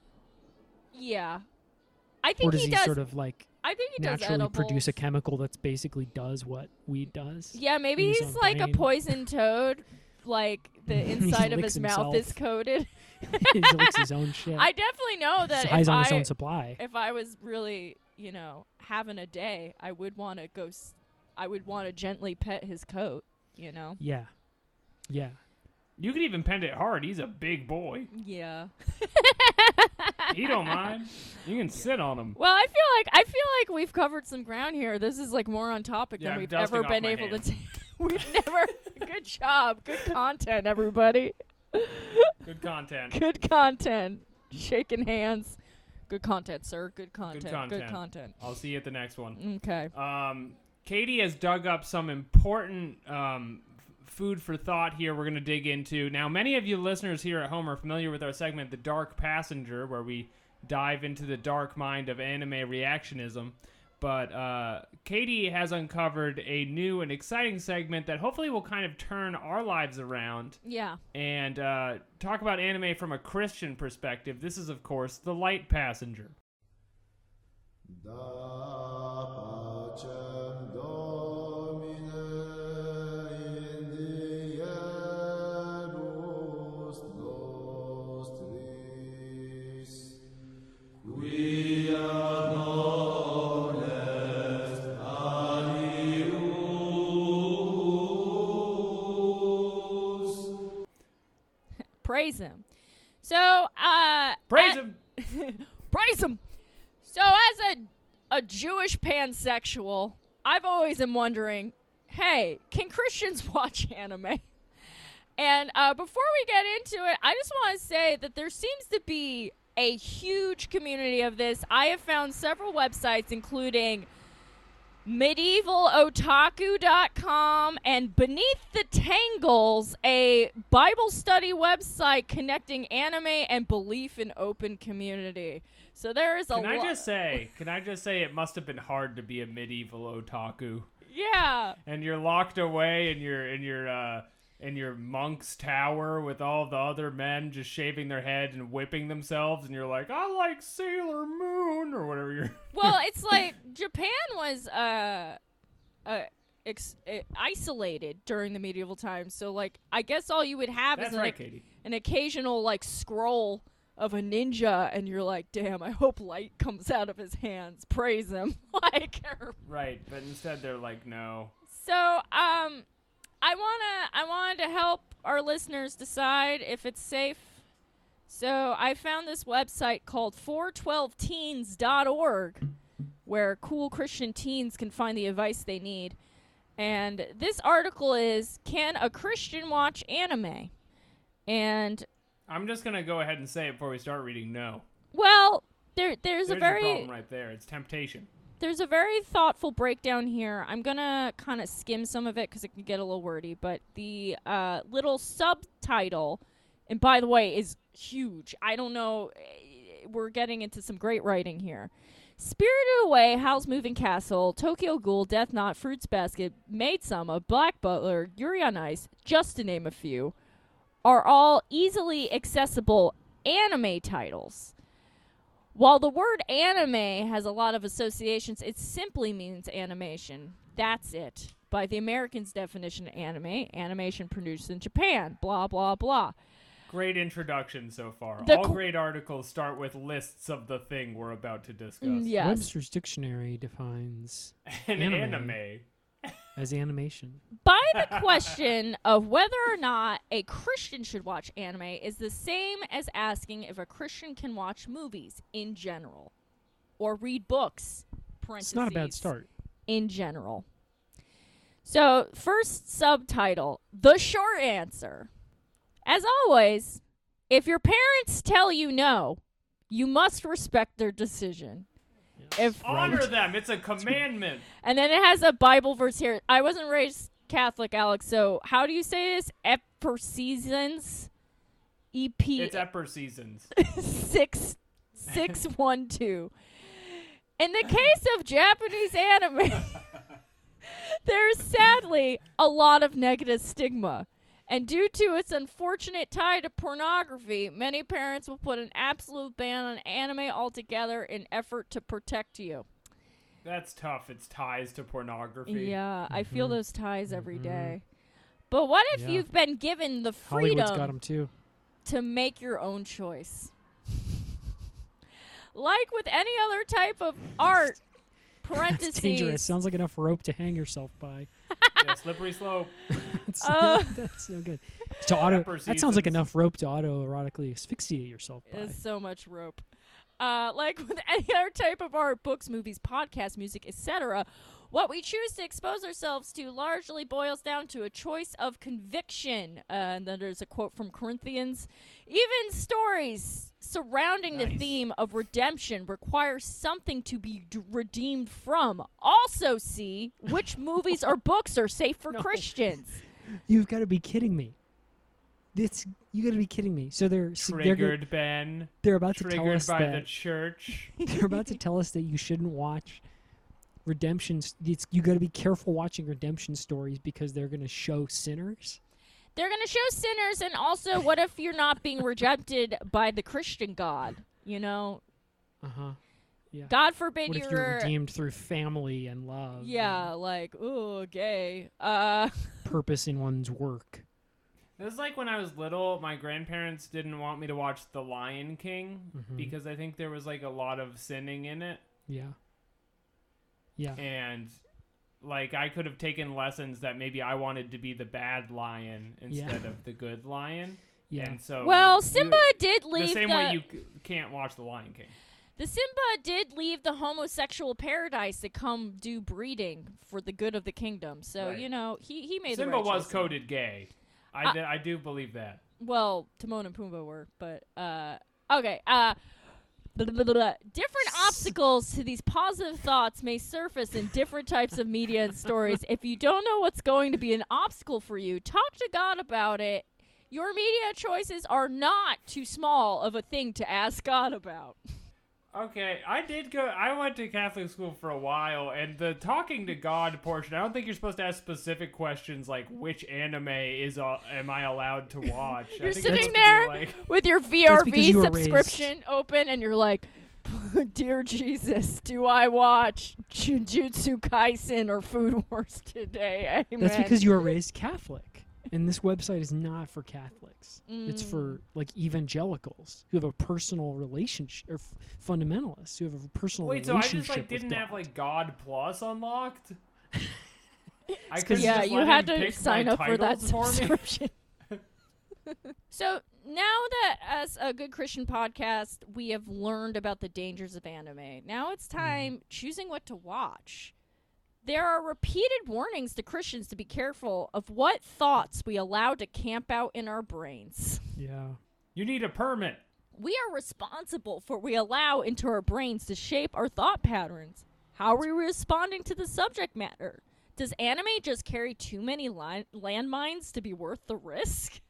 S3: yeah. I
S1: Or
S3: think
S1: does
S3: he
S1: he,
S3: does.
S1: sort of like
S3: I think he does
S1: naturally produce a
S3: edibles.
S1: chemical that's basically does what weed does?
S3: Yeah, maybe
S1: in his
S3: he's
S1: own
S3: like a
S1: brain?
S3: poison toad. Like the
S1: He
S3: inside of
S1: licks
S3: his mouth is
S1: himself.
S3: coated.
S1: He licks his own shit.
S3: I definitely know that
S1: He's
S3: if
S1: on his
S3: I
S1: own supply.
S3: if I was really, you know, having a day, I would want to go. S- I would want to gently pet his coat. You know.
S1: Yeah. Yeah.
S2: You could even pet it hard. He's a big boy.
S3: Yeah.
S2: He don't mind. You can sit on him.
S3: Well, I feel like I feel like we've covered some ground here. This is like more on topic
S2: Yeah,
S3: than
S2: I'm
S3: we've
S2: dusting
S3: ever
S2: off
S3: been
S2: my
S3: able
S2: hands.
S3: to. T- we've never. Good job. Good content, everybody.
S2: Good content.
S3: Good content. Shaking hands. Good content, sir. Good content. Good
S2: content.
S3: content.
S2: I'll see you at the next one.
S3: Okay.
S2: Um, Katie has dug up some important um, f- food for thought here we're going to dig into. Now, many of you listeners here at home are familiar with our segment, The Dark Passenger, where we dive into the dark mind of anime reactionism. But uh, Katie has uncovered a new and exciting segment that hopefully will kind of turn our lives around
S3: Yeah.
S2: and uh, talk about anime from a Christian perspective. This is, of course, The Light Passenger.
S4: Da pacem Domine in dierus nostris, qui ad non est alius.
S3: Praise him. So, uh,
S2: Praise
S3: at-
S2: him.
S3: praise him. So, as a a Jewish pansexual, I've always been wondering, hey, can Christians watch anime? And uh, before we get into it, I just want to say that there seems to be a huge community of this. I have found several websites, including medieval otaku dot com and Beneath the Tangles, a Bible study website connecting anime and belief in open community. So there is a
S2: Can I
S3: lo-
S2: just say? Can I just say it must have been hard to be a medieval otaku,
S3: yeah.
S2: and you're locked away in your in your uh, in your monk's tower with all the other men just shaving their head and whipping themselves, and you're like, I like Sailor Moon or whatever you're.
S3: Well, it's like Japan was uh, uh, ex- uh, isolated during the medieval times, so like I guess all you would have
S2: That's
S3: is an,
S2: right, Katie.
S3: an occasional like scroll of a ninja, and you're like, damn, I hope light comes out of his hands. Praise him. like, or-
S2: Right, but instead they're like, no.
S3: so um, I wanna I wanted to help our listeners decide if it's safe. So I found this website called four twelve teens dot org, where cool Christian teens can find the advice they need. And this article is, can a Christian watch anime? And,
S2: I'm just gonna go ahead and say it before we start reading. No,
S3: well, there there's,
S2: there's
S3: a
S2: your
S3: very
S2: problem right there. It's temptation.
S3: there's a very thoughtful breakdown here. I'm gonna kind of skim some of it because it can get a little wordy, but the uh, little subtitle, and by the way, is huge. I don't know. eh, We're getting into some great writing here. Spirited Away, Howl's Moving Castle, Tokyo Ghoul, Death Note, Fruits Basket, Maid Sama, Black Butler, Yuri on Ice, just to name a few, are all easily accessible anime titles. While the word anime has a lot of associations, it simply means animation. That's it. By the Americans' definition of anime, animation produced in Japan, blah, blah, blah.
S2: Great introduction so far.
S3: The
S2: All
S3: qu-
S2: great articles start with lists of the thing we're about to discuss.
S3: Mm, yes.
S1: Webster's Dictionary defines
S2: An
S1: Anime.
S2: anime.
S1: as animation.
S3: By the question of whether or not a Christian should watch anime is the same as asking if a Christian can watch movies in general or read books.
S1: It's not a bad
S3: parentheses,
S1: start.
S3: In general. So, first subtitle, the short answer. As always, if your parents tell you no, you must respect their decision. If
S2: Honor them. It's a commandment.
S3: And then it has a Bible verse here. I wasn't raised Catholic, Alex, so how do you say this? Epperseasons? E P
S2: It's Epper seasons.
S3: six six one two. In the case of Japanese anime, there's sadly a lot of negative stigma. And due to its unfortunate tie to pornography, many parents will put an absolute ban on anime altogether in effort to protect you.
S2: That's tough. It's ties to pornography.
S3: Yeah, I feel
S1: Mhm.
S3: those ties every
S1: Mhm.
S3: day. But what if
S1: Yeah.
S3: you've been given the
S1: Hollywood's got
S3: freedom
S1: them too.
S3: to make your own choice? Like with any other type of art, parentheses.
S1: That's dangerous. Sounds like enough rope to hang yourself by.
S2: Yeah, slippery slope.
S1: that's,
S3: Uh,
S1: that's no good. To auto,
S2: Pepper
S1: that sounds like
S2: seasons.
S1: enough rope to auto-erotically asphyxiate yourself by.
S3: Is so much rope. Uh, like with any other type of art, books, movies, podcasts, music, et cetera, what we choose to expose ourselves to largely boils down to a choice of conviction. Uh, and then there's a quote from Corinthians. Even stories surrounding the
S2: Nice.
S3: theme of redemption require something to be d- redeemed from. Also, see which movies or books are safe for
S1: No.
S3: Christians.
S1: You've got to be kidding me. This you got to be kidding me. So they're s- they're, go-
S2: Triggered, Ben.
S1: they're about to tell
S2: Triggered
S1: us
S2: by the
S1: that
S2: church.
S1: they're about to tell us that you shouldn't watch redemption. s- It's, you got to be careful watching redemption stories because they're going to show sinners.
S3: They're going to show sinners, and also, what if you're not being rejected by the Christian God? You know,
S1: Uh huh. Yeah.
S3: God forbid
S1: What if
S3: you're,
S1: you're redeemed through family and love?
S3: yeah, like, ooh, gay. Uh,
S1: and purpose in one's work.
S2: It was like when I was little, my grandparents didn't want me to watch The Lion King
S1: Mhm.
S2: because I think there was like a lot of sinning in it.
S1: Yeah. Yeah.
S2: And like I could have taken lessons that maybe I wanted to be the bad lion instead of the good lion.
S1: Yeah.
S2: And so
S3: Well,
S2: you-
S3: Simba did leave
S2: the same
S3: the,
S2: way you c- can't watch The Lion King.
S3: the Simba did leave the homosexual paradise to come do breeding for the good of the kingdom. So
S2: Right.
S3: you know he he made
S2: Simba
S3: the right
S2: was
S3: choice.
S2: coded gay. I,
S3: Uh,
S2: d- I do believe that.
S3: Well, Timon and Pumbaa were, but uh, okay. Uh, blah, blah, blah, blah. Different obstacles to these positive thoughts may surface in different types of media and stories. If you don't know what's going to be an obstacle for you, talk to God about it. Your media choices are not too small of a thing to ask God about.
S2: Okay, I did go. I went to Catholic school for a while, and the talking to God portion. I don't think you're supposed to ask specific questions like which anime is uh, am I allowed to watch. I
S3: You're
S2: think
S3: sitting
S2: it's supposed to be
S3: there
S2: like,
S3: with your
S1: because
S3: V R V
S1: you were raised-
S3: subscription open, and you're like, "Dear Jesus, do I watch Jujutsu Kaisen or Food Wars today?" Amen.
S1: That's because you were raised Catholic, and this website is not for Catholics. It's
S3: Mm.
S1: for like evangelicals who have a personal relationship, or f- fundamentalists who have a personal
S2: wait, so I
S1: relationship.
S2: just like
S1: with
S2: didn't have
S1: God.
S2: like God Plus unlocked. I
S1: 'cause
S2: couldn't
S3: Yeah,
S2: just
S3: you
S2: let
S3: had
S2: him
S3: to
S2: pick
S3: sign
S2: my
S3: up for that
S2: titles for me?
S3: subscription. So now that as a good Christian podcast, we have learned about the dangers of anime. Now it's time choosing what to watch. There are repeated warnings to Christians to be careful of what thoughts we allow to camp out in our brains.
S1: Yeah.
S2: You need a permit.
S3: We are responsible for what we allow into our brains to shape our thought patterns. How are we responding to the subject matter? Does anime just carry too many li- landmines to be worth the risk?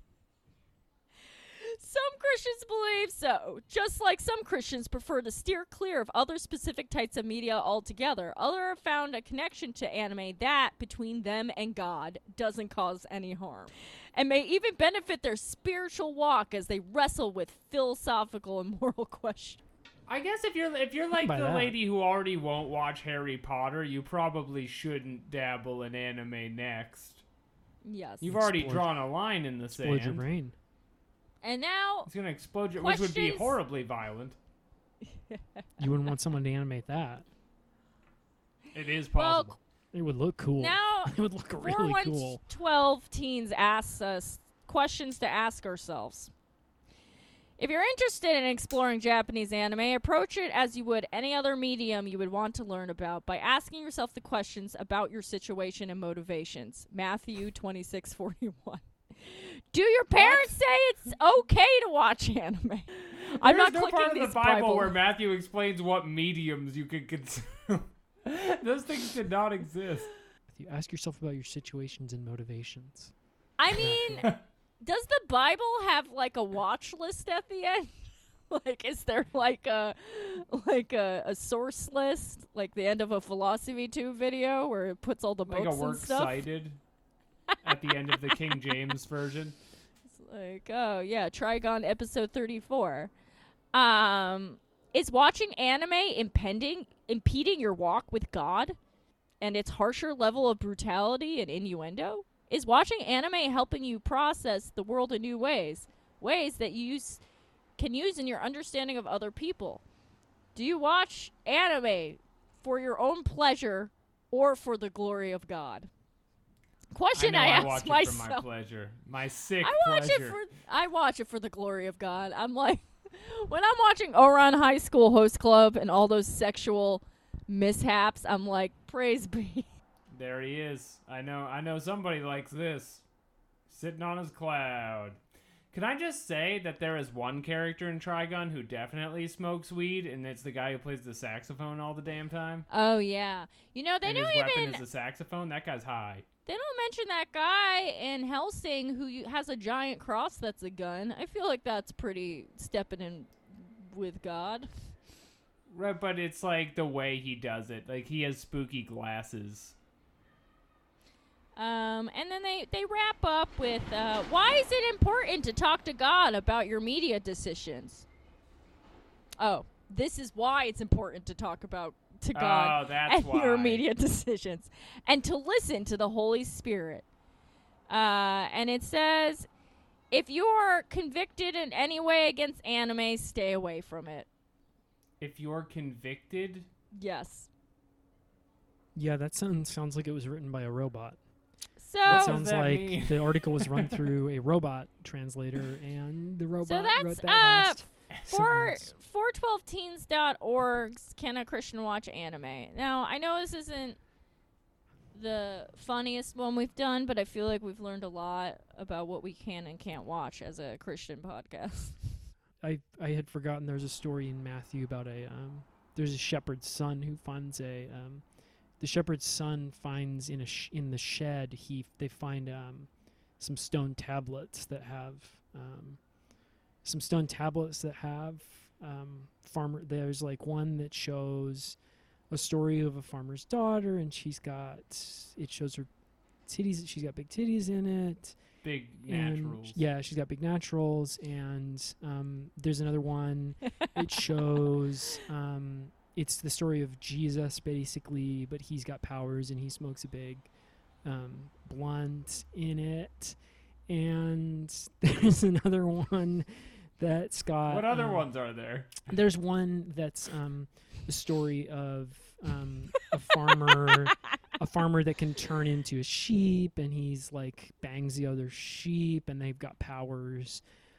S3: Some Christians believe so, just like some Christians prefer to steer clear of other specific types of media altogether. Others have found a connection to anime that, between them and God, doesn't cause any harm, and may even benefit their spiritual walk as they wrestle with philosophical and moral questions.
S2: I guess if you're if you're like
S1: By
S2: the
S1: that.
S2: lady who already won't watch Harry Potter, you probably shouldn't dabble in anime next.
S3: Yes.
S2: You've already
S1: Explode-
S2: drawn a line in the
S1: Explode your
S2: sand.
S1: brain.
S3: And now,
S2: It's gonna explode your, which would be
S3: Questions?
S2: horribly violent.
S1: You wouldn't want someone to animate that.
S2: It is
S3: well,
S2: possible.
S1: It would look cool.
S3: now
S1: It would look really
S3: four one
S1: cool.
S3: twelve teens asks us questions to ask ourselves. If you're interested in exploring Japanese anime, approach it as you would any other medium you would want to learn about by asking yourself the questions about your situation and motivations. Matthew twenty-six forty-one. Do your parents say it's okay to watch anime? I'm
S2: There's
S3: not
S2: no
S3: clicking
S2: part of
S3: these
S2: the Bible,
S3: Bible.
S2: where Matthew explains what mediums you could consume. Those things did not exist.
S1: You ask yourself about your situations and motivations.
S3: I mean, does the Bible have like a watch list at the end? Like, is there like a like a, a source list, like the end of a Philosophy two video where it puts all the
S2: Like a
S3: books and
S2: works
S3: stuff?
S2: cited at the end of the King James version.
S3: It's like, oh yeah, Trigon episode thirty-four. Um, is watching anime impending impeding your walk with God and its harsher level of brutality and innuendo? Is watching anime helping you process the world in new ways, ways that you use, can use in your understanding of other people? Do you watch anime for your own pleasure or for the glory of God? Question
S2: I, know
S3: I,
S2: I
S3: ask
S2: watch it
S3: myself.
S2: for my pleasure, my sick
S3: I watch
S2: pleasure.
S3: it for I watch it for the glory of God. I'm like, when I'm watching Oran High School Host Club and all those sexual mishaps, I'm like, praise be.
S2: There he is. I know. I know somebody likes this, sitting on his cloud. Can I just say that there is one character in Trigun who definitely smokes weed, and it's the guy who plays the saxophone all the damn time.
S3: Oh yeah, you know they
S2: and
S3: don't
S2: his weapon
S3: even
S2: is a saxophone. That guy's high.
S3: they don't mention that guy in Helsing who y- has a giant cross that's a gun. I feel like that's pretty stepping in with God.
S2: Right, but it's like the way he does it. Like he has spooky glasses.
S3: Um, and then they, they wrap up with, uh, why is it important to talk to God about your media decisions? Oh, this is why it's important to talk about to God
S2: Oh, that's
S3: and
S2: why.
S3: your media decisions, and to listen to the Holy Spirit. Uh, and it says, if you are convicted in any way against anime, stay away from it.
S2: If you're convicted,
S3: Yes.
S1: Yeah, that sounds sounds like it was written by a robot.
S3: So,
S1: That
S2: does
S1: sounds
S2: that
S1: like
S2: mean?
S1: the article was run through a robot translator, and the robot
S3: so that's
S1: wrote that
S3: uh,
S1: last
S3: for
S1: sentence.
S3: four twelve teens dot org's Can a Christian Watch Anime? Now, I know this isn't the funniest one we've done, but I feel like we've learned a lot about what we can and can't watch as a Christian podcast.
S1: I I had forgotten there's a story in Matthew about a um there's a shepherd's son who finds a um the shepherd's son finds in a sh- in the shed he they find um some stone tablets that have um some stone tablets that have um farmer there's like one that shows a story of a farmer's daughter, and she's got it shows her titties she's got big titties in it.
S2: Big
S1: And
S2: naturals.
S1: yeah, she's got big naturals, and um, there's another one. It shows um, it's the story of Jesus, basically, but he's got powers and he smokes a big um, blunt in it. And there's another one that's got.
S2: What other
S1: um,
S2: ones are there?
S1: There's one that's um, the story of um, a farmer. A farmer that can turn into a sheep, and he's like bangs the other sheep, and they've got powers,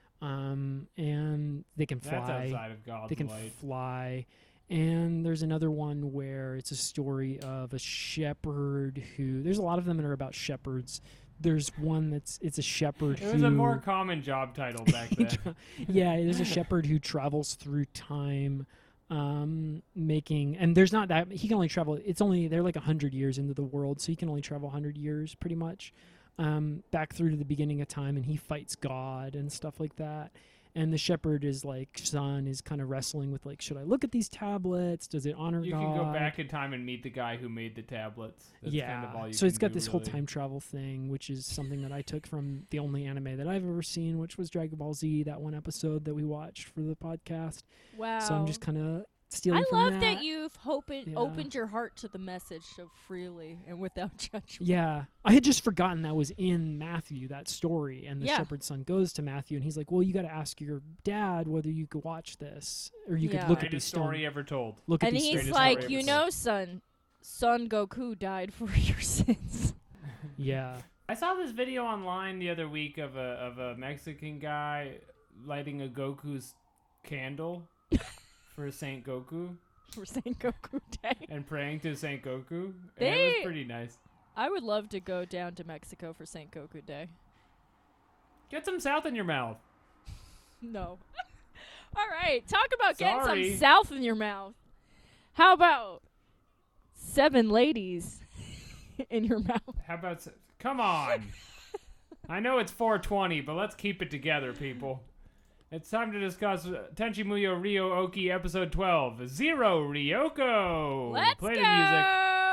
S1: um, and they can
S2: That's
S1: fly.
S2: outside of God's
S1: They can
S2: light.
S1: fly. And there's another one where it's a story of a shepherd who. There's a lot of them that are about shepherds. There's one that's it's a shepherd
S2: It
S1: who.
S2: was a more common job title back then.
S1: Yeah, there's a shepherd who travels through time, um, making, and there's not that he can only travel. It's only they're like a hundred years into the world, so he can only travel a hundred years, pretty much, um, back through to the beginning of time, and he fights God and stuff like that. And the shepherd is like son is kind of wrestling with like, should I look at these tablets? Does it honor
S2: You
S1: God?
S2: can go back in time and meet the guy who made the tablets. That's
S1: yeah,
S2: kind of all you
S1: so it's
S2: can
S1: got
S2: do,
S1: this whole
S2: really.
S1: time travel thing, which is something that I took from the only anime that I've ever seen, which was Dragon Ball Z, that one episode that we watched for the podcast.
S3: Wow.
S1: So I'm just kind of stealing
S3: I
S1: from
S3: love
S1: that.
S3: that you've opened
S1: Yeah.
S3: opened your heart to the message so freely and without judgment.
S1: Yeah, I had just forgotten that was in Matthew, that story, and the
S3: Yeah.
S1: shepherd's son goes to Matthew, and he's like, "Well, you got to ask your dad whether you could watch this, or you
S3: Yeah.
S1: could look at
S2: Greatest
S1: these
S2: story
S1: stone,
S2: ever told.
S1: look at
S3: And
S1: these
S3: he's
S2: greatest
S1: stones."
S3: like,
S2: story
S3: you
S2: ever
S3: know, son, Son Goku died for your sins.
S1: Yeah,
S2: I saw this video online the other week of a of a Mexican guy lighting a Goku's candle for Saint Goku
S3: For Saint Goku Day.
S2: and praying to Saint Goku. And it
S3: They-
S2: was pretty nice.
S3: I would love to go down to Mexico for Saint Goku Day.
S2: Get some south in your mouth.
S3: No. All right, talk about getting
S2: Sorry.
S3: some south in your mouth. How about seven ladies in your mouth?
S2: How about s- come on? I know it's four twenty, but let's keep it together, people. It's time to discuss uh, Tenchi Muyo Ryo Oki episode twelve, Zero Ryoko.
S3: Let's
S2: Play
S3: go.
S2: the music.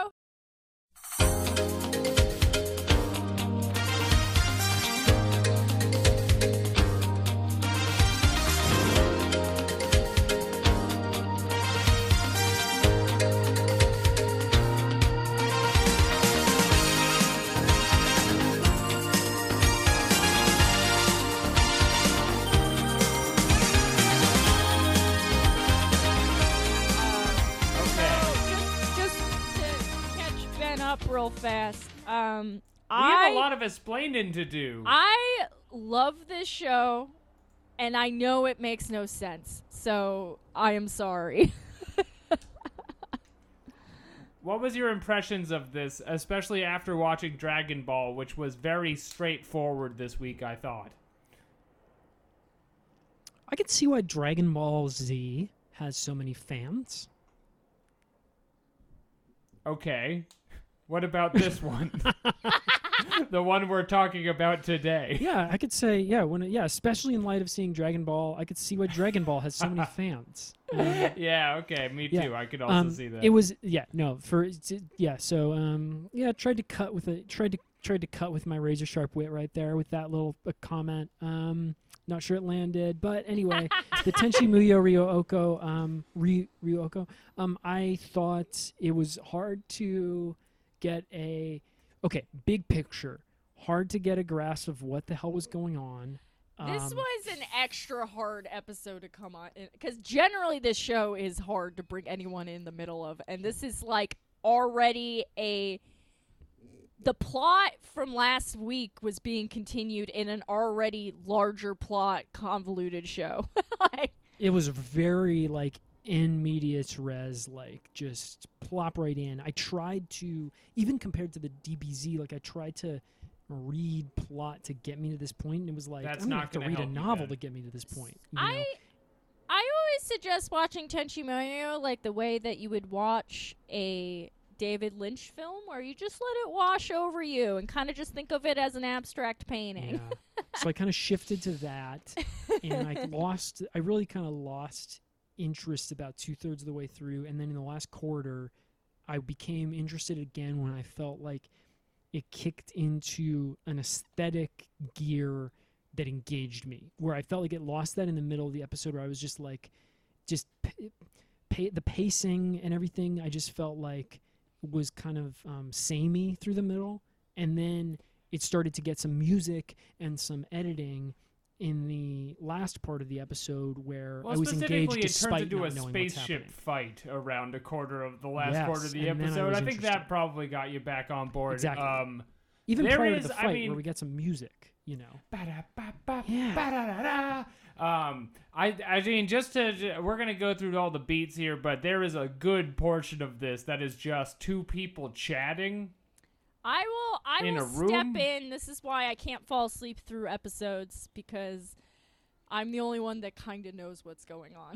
S2: Okay.
S3: So just, just to catch Ben up real fast. Um,
S2: We
S3: I
S2: have a lot of explaining to do.
S3: I love this show, and I know it makes no sense. So I am sorry.
S2: What was your impressions of this, especially after watching Dragon Ball, which was very straightforward this week, I thought?
S1: I could see why Dragon Ball Z has so many fans.
S2: Okay. What about this one? The one we're talking about today.
S1: Yeah, I could say yeah, when it, yeah, especially in light of seeing Dragon Ball, I could see why Dragon Ball has so many fans. Um,
S2: Yeah, okay, me too.
S1: Yeah.
S2: I could also
S1: um,
S2: see that.
S1: It was yeah, no, for it's- yeah, so um yeah, tried to cut with it tried to tried to cut with my razor sharp wit right there with that little uh, comment. Um not sure it landed, but anyway, the Tenchi Muyo Ryo Oko um Ryu Ryoko, um I thought it was hard to get a okay, big picture. Hard to get a grasp of what the hell was going on.
S3: This
S1: Um,
S3: was an extra hard episode to come on because generally this show is hard to bring anyone in the middle of, and this is like already a the plot from last week was being continued in an already larger plot convoluted show. Like,
S1: It was very like in medias res, like just plop right in. I tried to, even compared to the D B Z, like I tried to read plot to get me to this point, and it was like
S2: That's
S1: I'm gonna
S2: not
S1: have to
S2: gonna
S1: read a
S2: help you
S1: novel
S2: then.
S1: to get me to this point. You know?
S3: I I always suggest watching Tenchi Muyo like the way that you would watch a David Lynch film, where you just let it wash over you and kind of just think of it as an abstract painting.
S1: Yeah. So I kind of shifted to that, and I lost. I really kind of lost interest about two thirds of the way through, and then in the last quarter, I became interested again when I felt like it kicked into an aesthetic gear that engaged me, where I felt like it lost that in the middle of the episode, where I was just like, just p- pa- the pacing and everything. I just felt like was kind of um, samey through the middle, and then it started to get some music and some editing in the last part of the episode where
S2: Well,
S1: I was
S2: specifically,
S1: engaged
S2: it turns
S1: despite
S2: into
S1: not
S2: a
S1: knowing what's
S2: spaceship
S1: happening.
S2: fight around a quarter of the last
S1: Yes,
S2: quarter of the
S1: and then I
S2: episode.
S1: was
S2: I, think that
S1: interested.
S2: probably got you back on board.
S1: Exactly.
S2: Um,
S1: Even
S2: there
S1: prior
S2: is-
S1: to the
S2: I
S1: fight,
S2: mean-
S1: where we get some music, you know.
S2: ba-da-ba-ba,
S1: Yeah.
S2: ba-da-da-da. Um, I, I mean, just to, we're gonna go through all the beats here, but there is a good portion of this that is just two people chatting.
S3: I will I
S2: In
S3: will
S2: a room?
S3: step in. This is why I can't fall asleep through episodes, because I'm the only one that kind of knows what's going on.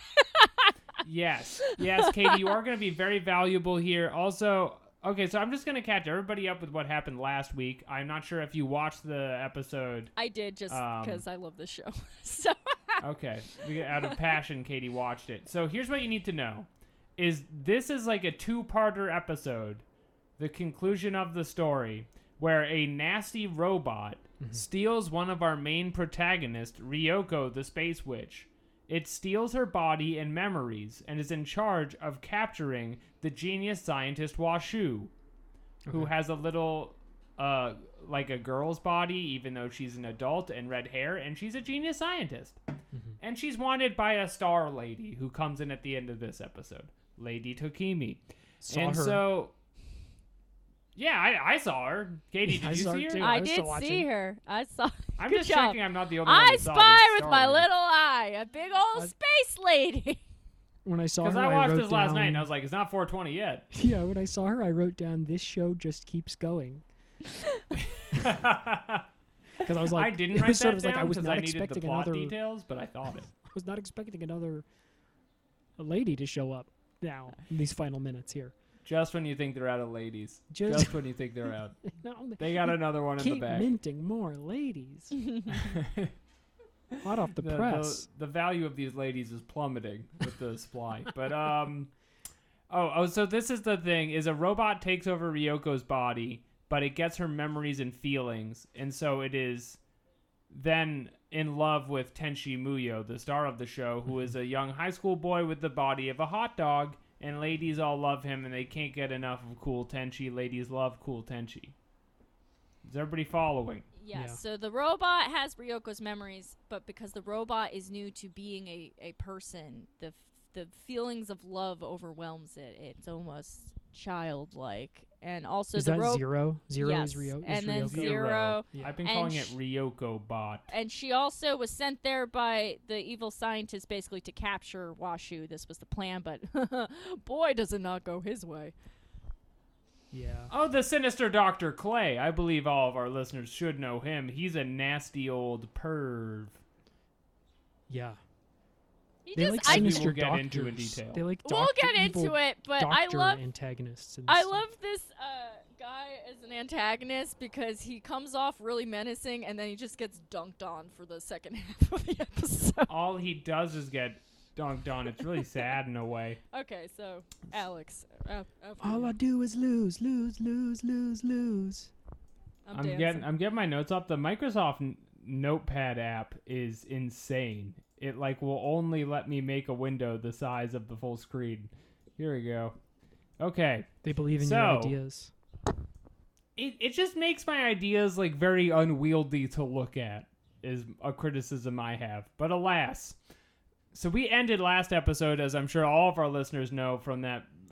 S2: Yes, yes, Katie, you are gonna be very valuable here. Also, okay, so I'm just gonna catch everybody up with what happened last week. I'm not sure if you watched the episode.
S3: I did just
S2: Um,
S3: because I love this show. So
S2: Okay, we- out of passion, Katie watched it. So here's what you need to know: is this is like a two-parter episode, the conclusion of the story, where a nasty robot steals one of our main protagonists, Ryoko, the Space Witch. It steals her body and memories and is in charge of capturing the genius scientist Washu, who
S1: Okay.
S2: has a little, uh, like a girl's body, even though she's an adult, and red hair, and she's a genius scientist. And she's wanted by a star lady who comes in at the end of this episode, Lady Tokimi.
S1: Saw
S2: and
S1: her.
S2: so, yeah, I, I saw her. Katie, did
S1: I
S2: you
S1: saw her
S2: see her?
S1: too.
S3: I,
S1: I was
S3: did
S1: still
S3: see
S1: watching.
S3: her. I saw.
S2: I'm
S3: Good
S2: just
S3: job.
S2: checking I'm not the only one
S3: I
S2: that saw
S3: spy
S2: this
S3: with my
S2: star lady.
S3: little eye, a big old
S1: I-
S3: space lady.
S1: When I saw
S2: Because
S1: her,
S2: I watched
S1: wrote
S2: this last
S1: down,
S2: night and I was like, it's not four twenty yet.
S1: yeah, when I saw her, I wrote down, "This show just keeps going." Because I was like,
S2: I didn't
S1: it
S2: write
S1: was sort
S2: that
S1: of like
S2: down
S1: I was
S2: because
S1: not
S2: I needed the
S1: expecting
S2: plot
S1: another.
S2: details, but I thought it.
S1: I was not expecting another lady to show up now in these final minutes here.
S2: Just when you think they're out of ladies.
S1: Just,
S2: Just when you think they're out.
S1: no,
S2: They got another one in the
S1: keep
S2: back.
S1: minting more ladies. Hot off the,
S2: the,
S1: press.
S2: The, the value of these ladies is plummeting with the supply. But um oh oh so this is the thing, is a robot takes over Ryoko's body, but it gets her memories and feelings, and so it is then in love with Tenchi Muyo, the star of the show, who is a young high school boy with the body of a hot dog, and ladies all love him and they can't get enough of cool Tenchi. Ladies love cool Tenchi. Is everybody following?
S3: Yes.
S1: Yeah.
S3: So the robot has Ryoko's memories, but because the robot is new to being a, a person, the f- the feelings of love overwhelms it. It's almost childlike, and also
S1: is
S3: the
S1: that
S3: robot.
S1: zero? Zero
S3: Yes,
S1: is Rio. Is
S3: and then
S1: Ryoko?
S3: zero.
S1: Yeah.
S2: I've been
S3: And
S2: calling
S3: sh-
S2: it Ryoko Bot.
S3: And she also was sent there by the evil scientist, basically to capture Washu. This was the plan, but boy, does it not go his way.
S1: Yeah.
S2: Oh, the sinister Doctor Clay. I believe all of our listeners should know him. He's a nasty old perv.
S1: Yeah.
S3: He
S1: They
S3: just,
S1: like
S3: I,
S2: Maybe
S1: sinister
S2: we'll get
S1: doctors.
S2: into in detail.
S1: They like
S3: we'll
S1: doctor,
S3: get into
S1: evil
S3: it, but I
S1: doctor
S3: love
S1: antagonists. And
S3: I
S1: stuff.
S3: love this uh, guy as an antagonist because he comes off really menacing and then he just gets dunked on for the second half of the episode.
S2: All he does is get dunked on. It's really sad in a way.
S3: Okay, so Alex, uh, after
S1: All
S3: you.
S1: I do is lose, lose, lose, lose, lose.
S3: I'm,
S2: I'm
S3: dancing.
S2: getting I'm getting my notes up. The Microsoft N- Notepad app is insane. It like will only let me make a window the size of the full screen. Here we go. Okay.
S1: They believe in
S2: So-
S1: your ideas.
S2: It it just makes my ideas like very unwieldy to look at, is a criticism I have. But alas. So we ended last episode, as I'm sure all of our listeners know from that uh,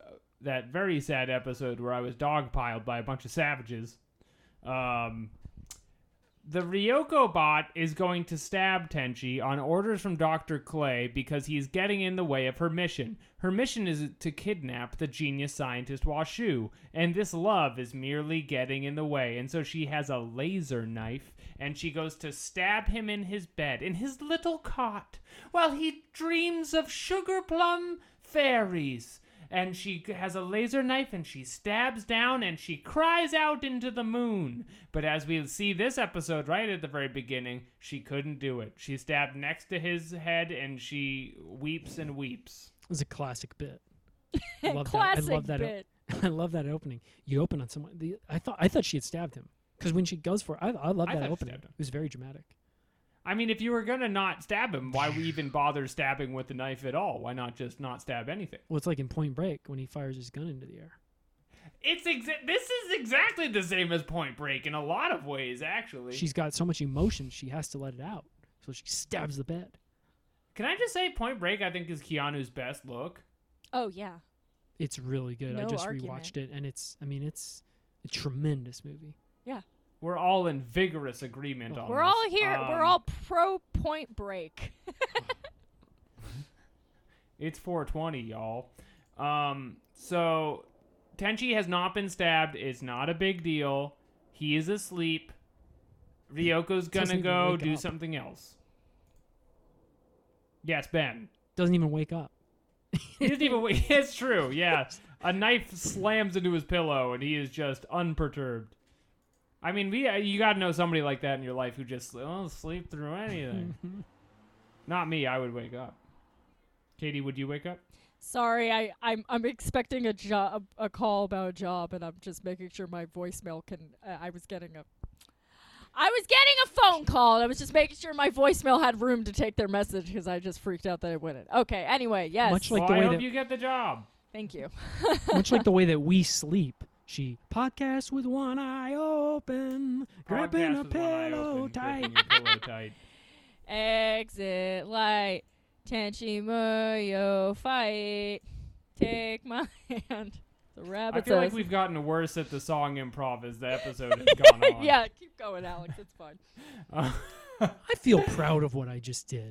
S2: that very sad episode where I was dogpiled by a bunch of savages. Um, the Ryoko bot is going to stab Tenchi on orders from Doctor Clay because he's getting in the way of her mission. Her mission is to kidnap the genius scientist Washu, and this love is merely getting in the way. And so she has a laser knife, and she goes to stab him in his bed, in his little cot, while he dreams of sugar plum fairies. And she has a laser knife, and she stabs down, and she cries out into the moon. But as we see this episode right at the very beginning, she couldn't do it. She stabbed next to his head, and she weeps and weeps.
S1: It was a classic bit. I love
S3: Classic
S1: that. I love that.
S3: bit.
S1: I love that opening. You open on someone. The, I thought I thought she had stabbed him because when she goes for, it, I I love
S2: I
S1: that
S2: thought she
S1: opening.
S2: stabbed him.
S1: It was very dramatic.
S2: I mean, if you were going to not stab him, why we even bother stabbing with the knife at all? Why not just not stab anything?
S1: Well, it's like in Point Break when he fires his gun into the air.
S2: It's exa- This is exactly the same as Point Break in a lot of ways, actually.
S1: She's got so much emotion, she has to let it out. So she stabs the bed.
S2: Can I just say Point Break, I think, is Keanu's best look?
S3: Oh yeah.
S1: It's really good. I
S3: No
S1: just
S3: argument.
S1: rewatched it, and it's, I mean, it's a tremendous movie.
S2: We're all in vigorous agreement on
S3: We're
S2: this.
S3: all here.
S2: Um,
S3: We're all pro Point Break.
S2: It's four twenty, y'all. Um, so, Tenchi has not been stabbed. It's not a big deal. He is asleep. Ryoko's gonna
S1: Doesn't even
S2: go
S1: wake
S2: do
S1: up.
S2: something else. Yes, Ben.
S1: Doesn't even wake up.
S2: He doesn't even wait. It's true, yeah. A knife slams into his pillow, and he is just unperturbed. I mean, we uh, you gotta know somebody like that in your life who just oh, sleep through anything. Not me. I would wake up. Katie, would you wake up?
S3: Sorry, I I'm I'm expecting a job, a call about a job, and I'm just making sure my voicemail can. Uh, I was getting a. I was getting a phone call, and I was just making sure my voicemail had room to take their message because I just freaked out that it wouldn't. Okay. Anyway, yes.
S1: Much like
S2: well,
S1: the
S2: I
S1: way
S2: hope
S1: that-
S2: you get the job.
S3: Thank you.
S1: Much like the way that we sleep. She podcasts with one eye open, grabbing
S2: Podcast
S1: a
S2: with one eye
S1: pillow
S2: open,
S1: tight.
S2: gripping your pillow tight.
S3: Exit light, Tenchi Muyo fight. Take my hand. The
S2: I
S3: rabbit
S2: feel like
S3: says-
S2: we've gotten worse at the song improv as the episode has gone on.
S3: Yeah, keep going, Alex. It's fine.
S2: Uh,
S1: I feel proud of what I just did.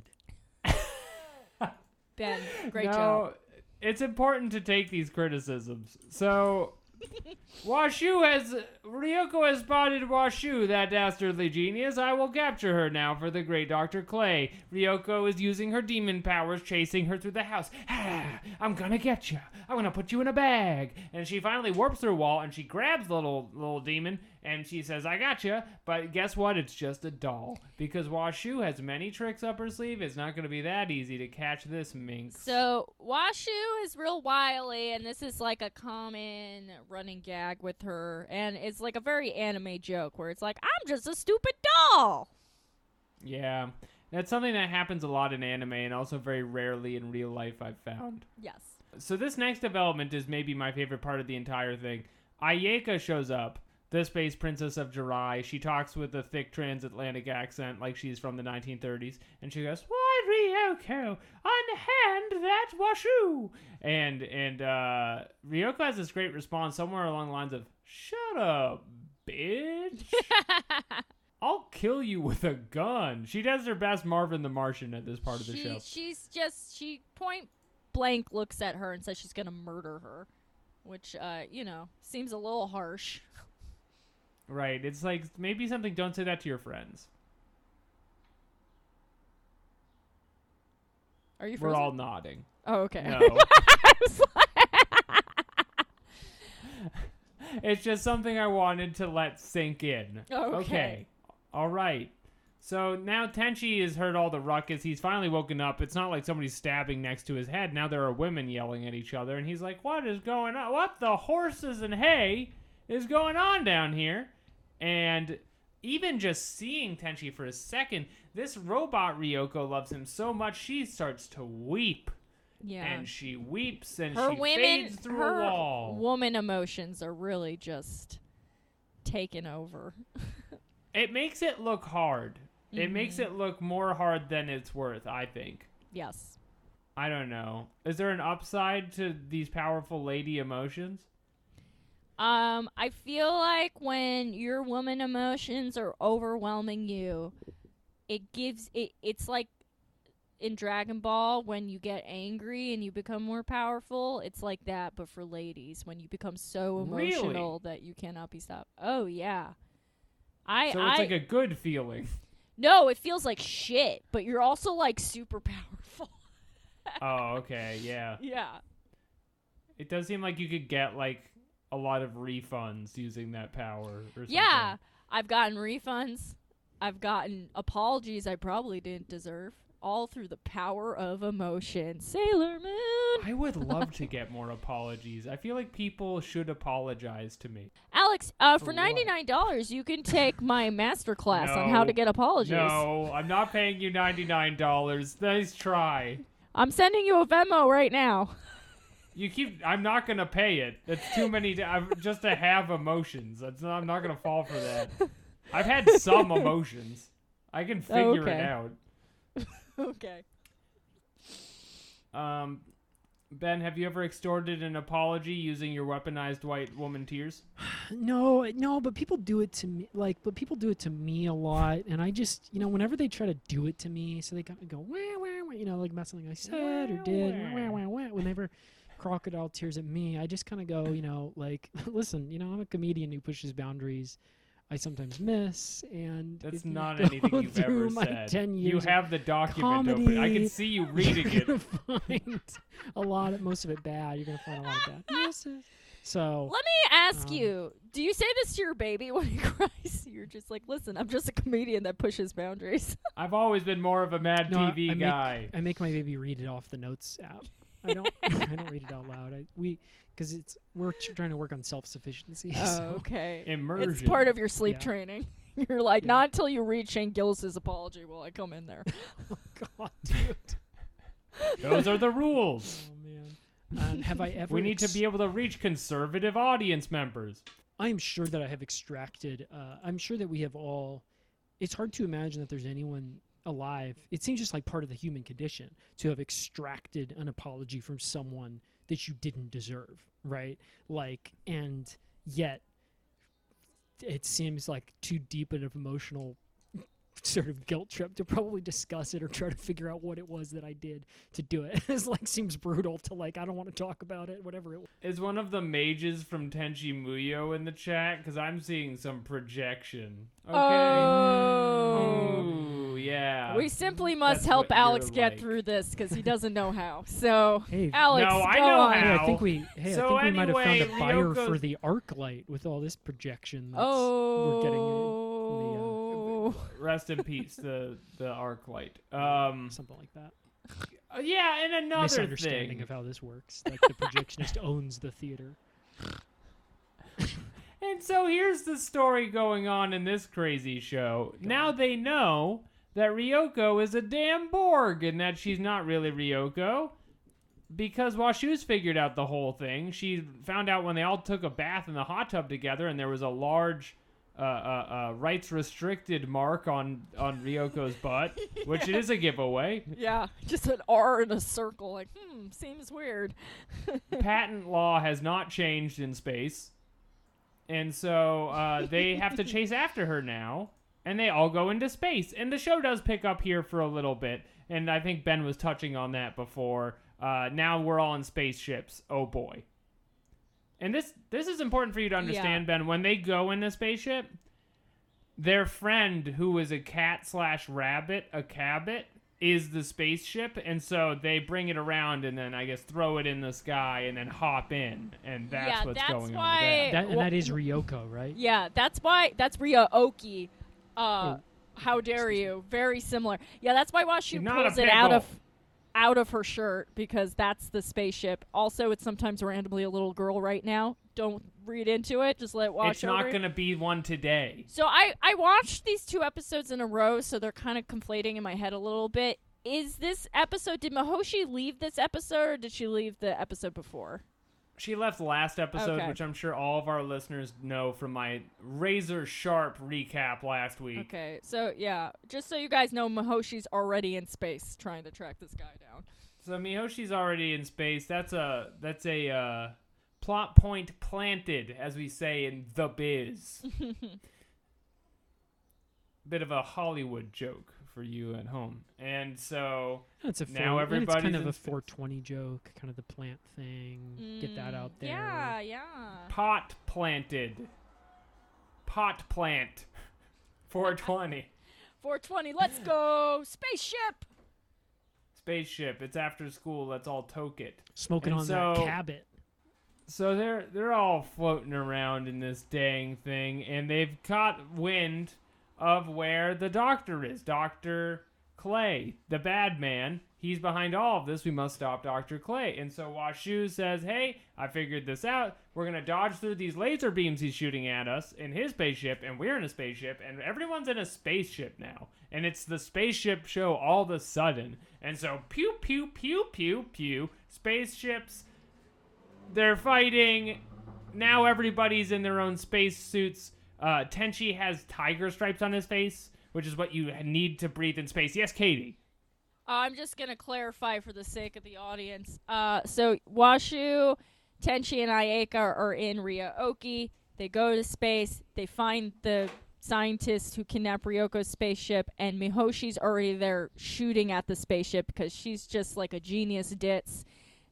S3: Ben, great
S2: no,
S3: job.
S2: It's important to take these criticisms. So, Washu has Ryoko has spotted Washu, that dastardly genius. I will capture her now for the great Doctor Clay. Ryoko is using her demon powers, chasing her through the house. Ah, I'm gonna get you. I'm gonna put you in a bag. And she finally warps through a wall, and she grabs the little little demon, and she says, "I got you." But guess what? It's just a doll, because Washu has many tricks up her sleeve. It's not gonna be that easy to catch this minx.
S3: So Washu is real wily, and this is like a common running gag with her, and it's like a very anime joke where it's like, "I'm just a stupid doll."
S2: Yeah, that's something that happens a lot in anime and also very rarely in real life, I've found.
S3: Yes.
S2: So this next development is maybe my favorite part of the entire thing. Ayeka shows up, the space princess of Jirai. She talks with a thick transatlantic accent like she's from the nineteen thirties, and she goes, "Why, Ryoko, unhand that Washu!" And, and uh, Ryoko has this great response somewhere along the lines of, "Shut up, bitch. I'll kill you with a gun." She does her best Marvin the Martian at this part of the
S3: she,
S2: show.
S3: She's just, she point blank looks at her and says she's going to murder her, which, uh, you know, seems a little harsh.
S2: Right. It's like maybe something, don't say that to your friends.
S3: Are you
S2: We're
S3: frozen?
S2: all nodding.
S3: Oh, okay.
S2: No.
S3: I was like-
S2: It's just something I wanted to let sink in.
S3: Okay.
S2: All right. So now Tenchi has heard all the ruckus. He's finally woken up. It's not like somebody's stabbing next to his head. Now there are women yelling at each other. And he's like, what is going on? What the horses and hay is going on down here? And even just seeing Tenchi for a second, this robot Ryoko loves him so much, she starts to weep.
S3: Yeah.
S2: And she weeps and
S3: her
S2: she
S3: women,
S2: fades through
S3: her
S2: a wall.
S3: woman emotions are really just taken over.
S2: It makes it look hard. It
S3: Mhm.
S2: makes it look more hard than it's worth, I think.
S3: Yes.
S2: I don't know. Is there an upside to these powerful lady emotions?
S3: Um, I feel like when your woman emotions are overwhelming you, it gives it. It's like in Dragon Ball when you get angry and you become more powerful. It's like that, but for ladies, when you become so emotional
S2: Really?
S3: that you cannot be stopped. Oh yeah, I.
S2: So
S3: I
S2: it's like a good feeling.
S3: no, it feels like shit, but you're also like super powerful.
S2: Oh, okay, yeah.
S3: Yeah.
S2: It does seem like you could get like a lot of refunds using that power or something.
S3: Yeah, I've gotten refunds. I've gotten apologies I probably didn't deserve. All through the power of emotion. Sailor Moon.
S2: I would love to get more apologies. I feel like people should apologize to me.
S3: Alex, uh,
S2: For
S3: for
S2: what?
S3: ninety-nine dollars, you can take my master class on how
S2: No.
S3: to get apologies.
S2: No, I'm not paying you ninety-nine dollars. Nice try.
S3: I'm sending you a Venmo right now.
S2: You keep. I'm not gonna pay it. That's too many. To, I'm, just to have emotions. That's not, I'm not gonna fall for that. I've had some emotions. I can figure
S3: Okay.
S2: it out.
S3: Okay.
S2: Um, Ben, have you ever extorted an apology using your weaponized white woman tears?
S1: No, no, but people do it to me. Like, but people do it to me a lot, and I just, you know, whenever they try to do it to me, so they kind of go, wah, wah, wah, you know, like about something I said or
S2: Wah,
S1: did,
S2: wah.
S1: wah, wah, wah. Whenever crocodile tears at me, I just kind of go, you know, like, listen, you know, I'm a comedian who pushes boundaries. I sometimes miss, and
S2: That's
S1: if you
S2: not
S1: go
S2: anything you've
S1: through
S2: ever
S1: my
S2: said.
S1: ten
S2: You
S1: years of
S2: have the document open. I can
S1: comedy,
S2: see you reading
S1: you're
S2: it.
S1: gonna find a lot of most of it bad. You're gonna find a lot of bad misses. So
S3: Let me ask
S1: Um,
S3: you, do you say this to your baby when he cries? You're just like, listen, I'm just a comedian that pushes boundaries.
S2: I've always been more of a Mad
S1: No, I-
S2: T V
S1: I make-
S2: guy.
S1: I make my baby read it off the notes app. I don't. I don't read it out loud. I, we because it's we're tr- trying to work on self sufficiency.
S3: Oh,
S1: so.
S3: okay.
S2: Immersion.
S3: It's part of your sleep
S1: Yeah.
S3: training. You're like,
S1: Yeah.
S3: not until you read Shane Gillis's apology will I come in there.
S1: Oh God, dude.
S2: Those are the rules.
S1: Oh man. Um, have I ever?
S2: We need to
S1: ex-
S2: be able to reach conservative audience members.
S1: I am sure that I have extracted. Uh, I'm sure that we have all. It's hard to imagine that there's anyone alive. It seems just like part of the human condition to have extracted an apology from someone that you didn't deserve, right? Like, and yet it seems like too deep an emotional sort of guilt trip to probably discuss it or try to figure out what it was that I did to do it. It's like seems brutal to like I don't want to talk about it, whatever it was.
S2: Is one of the mages from Tenchi Muyo in the chat? Because I'm seeing some projection. Okay.
S3: Oh.
S2: Ooh, yeah.
S3: We simply must
S2: That's
S3: help
S2: what
S3: Alex
S2: you're
S3: get
S2: like.
S3: through this because he doesn't know how. So,
S1: Hey,
S3: Alex,
S2: No, I
S3: go
S2: know
S3: on.
S2: how.
S1: Hey, I
S2: Ow.
S1: think we hey,
S2: So
S1: I think we might have found a
S2: anyway,
S1: buyer
S2: Ryoko's-
S1: for the arc light with all this projection. That's,
S3: Oh.
S1: we're getting uh,
S2: Rest in peace, the the arc light. Um,
S1: something like that.
S2: uh, yeah, and another
S1: Misunderstanding
S2: thing.
S1: of how this works. Like the projectionist owns the theater.
S2: And so here's the story going on in this crazy show. Now they know that Ryoko is a damn Borg and that she's not really Ryoko. Because while she was figured out the whole thing, she found out when they all took a bath in the hot tub together and there was a large uh, uh, uh, rights restricted mark on, on Ryoko's butt, which is a giveaway.
S3: Yeah, just an R in a circle. Like, hmm, seems weird.
S2: Patent law has not changed in space. And so uh, they have to chase after her now. And they all go into space. And the show does pick up here for a little bit. And I think Ben was touching on that before. Uh, now we're all in spaceships. Oh boy. And this this is important for you to understand, Ben. When they go in a spaceship, their friend, who is a cat slash rabbit, a cabbit, is the spaceship. And so they bring it around and then, I guess, throw it in the sky and then hop in. And that's
S3: Yeah,
S2: what's
S3: that's
S2: going
S3: why-
S2: on with that.
S1: That, and
S3: well-
S1: that is Ryoko, right?
S3: Yeah, that's why. That's Ryo Oki. Uh,
S1: Oh.
S3: how dare you? Very similar. Yeah, that's why Washu
S2: She's not a
S3: pulls it out
S2: pickle.
S3: of out of her shirt because that's the spaceship. Also, it's sometimes randomly a little girl right now. Don't read into it. Just let it wash
S2: It's
S3: over
S2: not
S3: you.
S2: going to be one today.
S3: So I I watched these two episodes in a row, so they're kind of conflating in my head a little bit. Is this episode? Did Mahoshi leave this episode, or did she leave the episode before?
S2: She left last episode,
S3: Okay.
S2: which I'm sure all of our listeners know from my razor sharp recap last week.
S3: Okay, so yeah, just so you guys know, Mahoshi's already in space trying to track this guy down.
S2: So Mihoshi's already in space. That's a that's a uh, plot point planted, as we say in the biz. Bit of a Hollywood joke for you at home. And so
S1: It's a
S2: now
S1: four,
S2: everybody's
S1: it's kind of
S2: in
S1: a
S2: space.
S1: four twenty joke, kind of the plant thing. Get that out there.
S3: Yeah, yeah.
S2: pot planted. Pot plant. four twenty.
S3: four twenty, let's go! Spaceship!
S2: Spaceship. It's after school. Let's all toke it.
S1: Smoking
S2: And
S1: on
S2: so-
S1: that cabot.
S2: So they're they're all floating around in this dang thing, and they've caught wind of where the doctor is. Doctor Clay, the bad man. He's behind all of this. We must stop Doctor Clay. And so Washu says, hey, I figured this out. We're going to dodge through these laser beams he's shooting at us in his spaceship, and we're in a spaceship, and everyone's in a spaceship now. And it's the spaceship show all of a sudden. And so pew, pew, pew, pew, pew. Spaceships, they're fighting. Now everybody's in their own space suits. Uh, Tenchi has tiger stripes on his face, which is what you need to breathe in space. Yes, Katie.
S3: I'm just going to clarify for the sake of the audience. Uh, so Washu, Tenchi, and Ayeka are in Ryokoki. They go to space. They find the scientist who kidnapped Ryoko's spaceship, and Mihoshi's already there shooting at the spaceship because she's just like a genius ditz.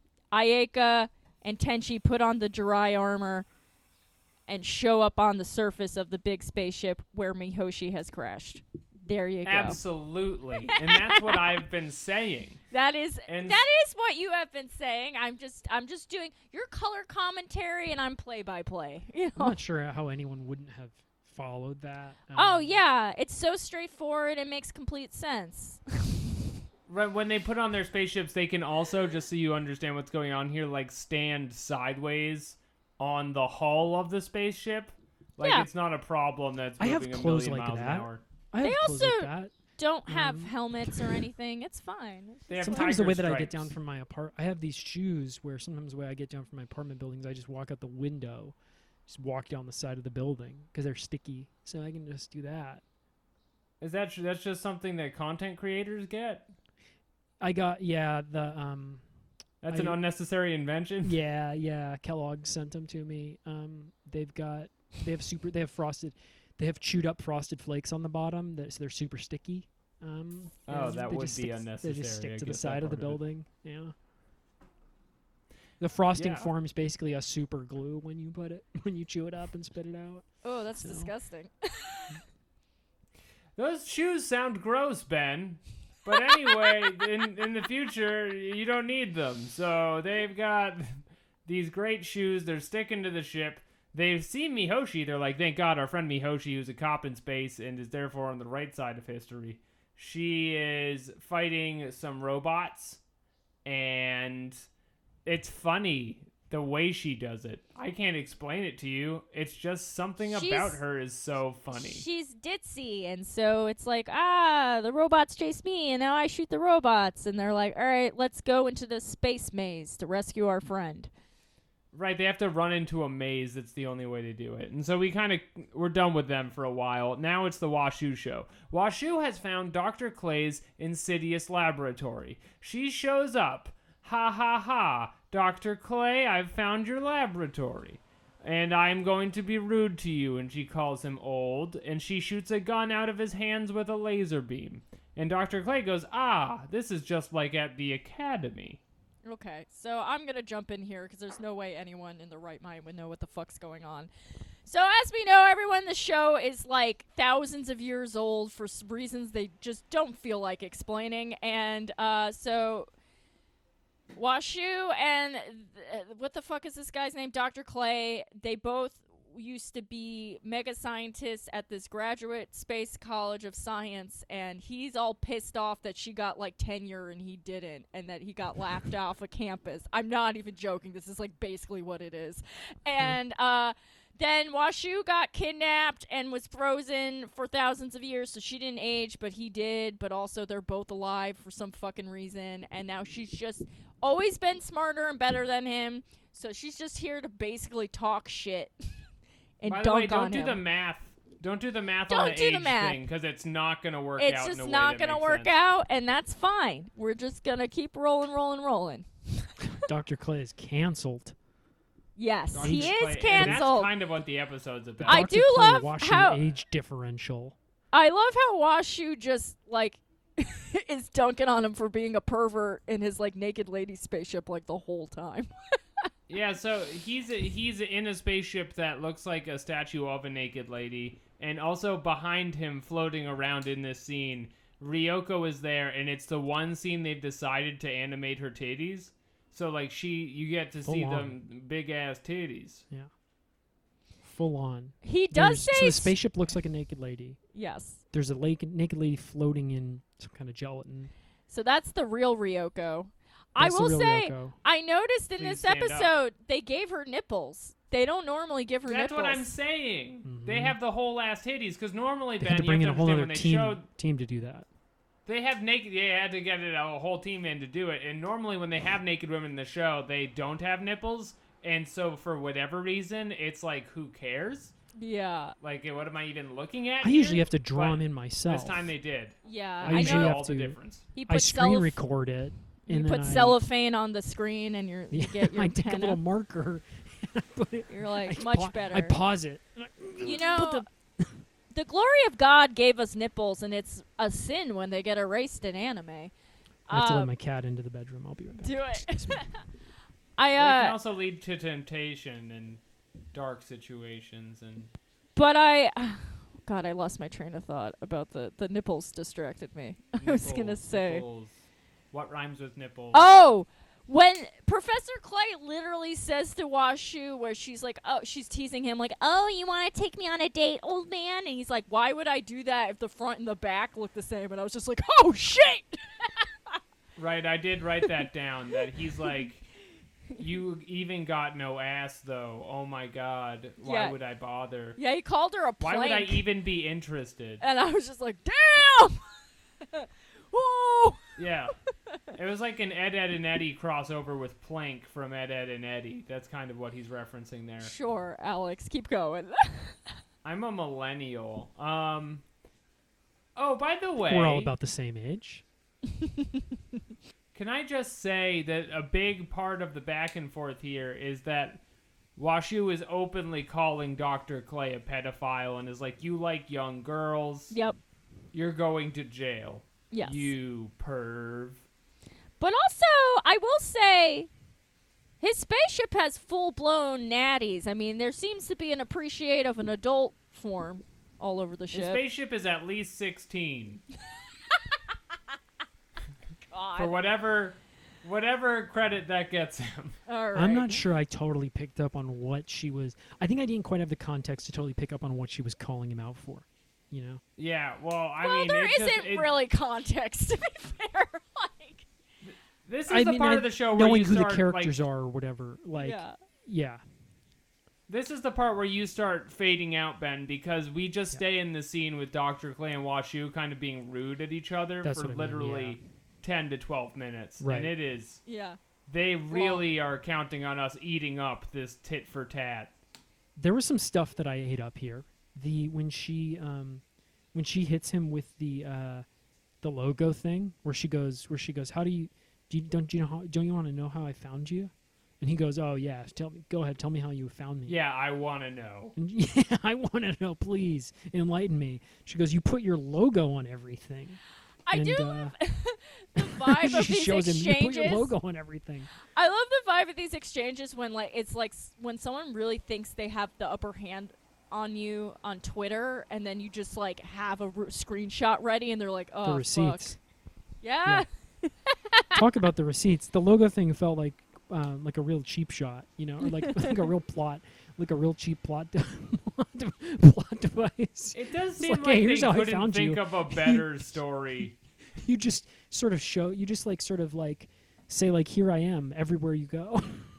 S3: Ayeka and Tenchi put on the Jirai armor and show up on the surface of the big spaceship where Mihoshi has crashed. There you go.
S2: Absolutely. And that's what I've been saying.
S3: That is
S2: And-
S3: that is what you have been saying. I'm just I'm just doing your color commentary and I'm play by play. You
S1: I'm
S3: know?
S1: not sure how anyone wouldn't have followed that.
S3: Oh
S1: Um,
S3: yeah, it's so straightforward. It makes complete sense.
S2: Right, when they put on their spaceships, they can also, just so you understand what's going on here, like stand sideways on the hull of the spaceship. Like
S3: Yeah.
S2: it's not a problem that's
S1: I have
S2: moving a
S1: clothes
S2: million
S1: like
S2: miles an
S1: that.
S2: hour.
S1: I have
S3: They
S1: clothes like
S3: also-
S1: that.
S3: Don't have
S1: Um,
S3: helmets or anything. It's fine.
S2: They have
S1: Sometimes the
S2: tiger
S1: way that I get
S2: stripes.
S1: down from my apart, I have these shoes where sometimes the way I get down from my apartment buildings, I just walk out the window, just walk down the side of the building because they're sticky. So I can just do that.
S2: Is that tr- that's just something that content creators get?
S1: I got yeah the um
S2: That's an
S1: I-
S2: unnecessary invention.
S1: yeah yeah Kellogg sent them to me. Um, they've got they have super they have frosted they have chewed up frosted flakes on the bottom that so they're super sticky. Um,
S2: Oh,
S1: and
S2: that
S1: they
S2: would
S1: just
S2: be
S1: stick, They
S2: unnecessary.
S1: just stick
S2: I
S1: to the
S2: get that
S1: side of the
S2: part of it.
S1: building. Yeah. The frosting
S2: Yeah.
S1: forms basically a super glue when you put it when you chew it up and spit it out.
S3: Oh, that's
S1: So-
S3: disgusting.
S2: Those shoes sound gross, Ben. But anyway, in in the future, you don't need them. So they've got these great shoes. They're sticking to the ship. They've seen Mihoshi. They're like, thank God, our friend Mihoshi, who's a cop in space and is therefore on the right side of history. She is fighting some robots, and it's funny the way she does it. I can't explain it to you. It's just something about
S3: She's-
S2: her is so funny.
S3: She's ditzy, and so it's like, ah, the robots chase me, and now I shoot the robots, and they're like, all right, let's go into the space maze to rescue our friend.
S2: Right, they have to run into a maze. That's the only way to do it. And so we kind of, we're done with them for a while. Now it's the Washu show. Washu has found Doctor Clay's insidious laboratory. She shows up. Ha ha ha. Doctor Clay, I've found your laboratory. And I'm going to be rude to you. And she calls him old. And she shoots a gun out of his hands with a laser beam. And Doctor Clay goes, ah, this is just like at the academy.
S3: Okay, so I'm gonna jump in here because there's no way anyone in the right mind would know what the fuck's going on. So as we know, everyone, the show is like thousands of years old for s- reasons they just don't feel like explaining, and uh, so Washu and th- what the fuck is this guy's name? Doctor Clay. They both used to be mega scientists at this graduate space college of science, and he's all pissed off that she got like tenure and he didn't, and that he got laughed off of campus. I'm not even joking. This is like basically what it is. And uh then Washu got kidnapped and was frozen for thousands of years, so she didn't age, but he did. But also they're both alive for some fucking reason, and now she's just always been smarter and better than him, so she's just here to basically talk shit and
S2: By the
S3: dunk
S2: way, don't
S3: on
S2: do
S3: him.
S2: the math. Don't do the math
S3: Don't
S2: on the
S3: do the
S2: age
S3: math.
S2: thing because it's not going to work
S3: It's
S2: out.
S3: just
S2: in a way
S3: not
S2: that
S3: gonna
S2: makes
S3: work
S2: sense.
S3: out, and that's fine. We're just gonna keep rolling, rolling, rolling.
S1: Doctor Clay is canceled.
S3: Yes,
S2: Doctor
S3: he
S2: Clay-
S3: is
S2: and
S3: canceled.
S2: That's kind of what the episode's about.
S3: I
S1: Doctor
S3: do
S1: Clay
S3: love
S1: Washu
S3: how-
S1: age differential.
S3: I love how Washu just like is dunking on him for being a pervert in his like naked lady spaceship like the whole time.
S2: Yeah, so he's a, he's in a spaceship that looks like a statue of a naked lady, and also behind him, floating around in this scene, Ryoko is there, and it's the one scene they've decided to animate her titties. So like she, you get to
S1: Full
S2: see
S1: on.
S2: them big ass titties.
S1: Yeah. Full on.
S3: He
S1: There's-
S3: does say
S1: so the
S3: s-
S1: spaceship looks like a naked lady.
S3: yes.
S1: There's a lake, naked lady floating in some kind of gelatin.
S3: So that's the real Ryoko. I
S1: That's the
S3: will
S1: real
S3: say,
S1: Ryoko.
S3: I noticed in
S2: Please
S3: this
S2: stand up.
S3: episode they gave her nipples. They don't normally give her
S2: That's
S3: nipples.
S2: what I'm saying. They
S1: Mhm.
S2: have the whole ass titties because normally
S1: They
S2: Ben,
S1: had to
S2: you
S1: bring in
S2: have
S1: a
S2: to
S1: whole
S2: understand
S1: other
S2: when they
S1: team
S2: showed
S1: team to do that.
S2: they have naked. They had to get it a whole team in to do it. And normally when they have naked women in the show, they don't have nipples. And so for whatever reason, it's like who cares?
S3: Yeah,
S2: Like what am I even looking at?
S1: I usually
S2: here?
S1: have to draw
S2: But
S1: them in myself.
S2: This time they did.
S3: yeah.
S1: I
S3: I,
S1: usually
S3: know
S1: have
S2: all the
S1: to-
S2: difference.
S3: he
S1: I
S3: put
S1: screen
S3: celloph-
S1: record it.
S3: you
S1: And
S3: put
S1: then I,
S3: cellophane on the screen and you're, you
S1: Yeah,
S3: get your
S1: I take a
S3: pen
S1: little
S3: up.
S1: marker. And I put it,
S3: You're like
S1: I
S3: much
S1: pa-
S3: better.
S1: I pause it.
S3: You know,
S1: Put the-
S3: the glory of God gave us nipples, and it's a sin when they get erased in anime.
S1: I have to let
S3: Um,
S1: my cat into the bedroom. I'll be right back.
S3: do it.
S1: Excuse me.
S3: I
S2: But it can
S3: uh,
S2: also lead to temptation and dark situations and
S3: but I, God, I lost my train of thought about the the nipples. Distracted me. I was gonna
S2: nipples,
S3: say,
S2: nipples. What rhymes with nipples?
S3: oh, when Professor Clay literally says to Washu, where she's like, oh, she's teasing him, like, oh, you want to take me on a date, old man? And he's like, why would I do that if the front and the back look the same? And I was just like, oh shit.
S2: Right, I did write that down. That he's like, you even got no ass though. Oh my god, why
S3: Yeah.
S2: would I bother?
S3: Yeah, he called her a
S2: Why
S3: plank.
S2: would I even be interested?
S3: And I was just like, damn! Woo!
S2: Yeah, it was like an Ed, Ed, and Eddie crossover with Plank from Ed, Ed, and Eddie. That's kind of what he's referencing there.
S3: Sure, Alex, keep going.
S2: I'm a millennial. Um. Oh, by the way,
S1: We're all about the same age.
S2: Can I just say that a big part of the back and forth here is that Washu is openly calling Doctor Clay a pedophile and is like, you like young girls,
S3: Yep.
S2: you're going to jail.
S3: Yes.
S2: You perv.
S3: But also, I will say, his spaceship has full-blown natties. I mean, there seems to be an appreciate of an adult form all over the
S2: His
S3: ship.
S2: spaceship is at least sixteen.
S3: God.
S2: For whatever whatever credit that gets him.
S3: All right.
S1: I'm not sure I totally picked up on what she was. I think I didn't quite have the context to totally pick up on what she was calling him out for. You know?
S2: Yeah, well, I
S3: Well,
S2: mean,
S3: there
S2: it's
S3: isn't
S2: just, it-
S3: really context, to be fair. Like,
S2: this is
S1: I
S2: the
S1: mean,
S2: part
S1: I-
S2: of the show where
S1: knowing
S2: you
S1: who
S2: start,
S1: the characters
S2: like,
S1: are or whatever. Like, yeah.
S3: yeah.
S2: This is the part where you start fading out, Ben, because we just stay in the scene with Doctor Clay and Washu kind of being rude at each other
S1: That's
S2: for
S1: what I mean,
S2: literally ten to twelve minutes.
S1: Right.
S2: And it is,
S3: Yeah.
S2: they really are counting on us eating up this tit for tat.
S1: There was some stuff that I ate up here. The when she um when she hits him with the uh the logo thing where she goes where she goes, how do you do you, don't you know how don't you want to know how I found you? And he goes, oh yeah, tell me, go ahead, tell me how you found me.
S2: Yeah, I want to know.
S1: And, yeah, I want to know, please enlighten me. She goes, you put your logo on everything.
S3: I
S1: and,
S3: do
S1: uh,
S3: love the vibe of
S1: she
S3: these
S1: shows him, you put your
S3: exchanges.
S1: logo on everything.
S3: I love the vibe of these exchanges when like it's like s- when someone really thinks they have the upper hand on you on Twitter, and then you just like have a r- screenshot ready, and they're like, "Oh,
S1: the receipts.
S3: fuck. Yeah,
S1: Talk about the receipts. The logo thing felt like um, like a real cheap shot, you know, or like like a real plot, like a real cheap plot de- plot device.
S2: It does
S1: It's
S2: seem
S1: like,
S2: like,
S1: hey,
S2: they
S1: here's how I
S2: couldn't
S1: found
S2: think
S1: you.
S2: of a better story.
S1: You just sort of show, you just like sort of like say like, here I am everywhere you go.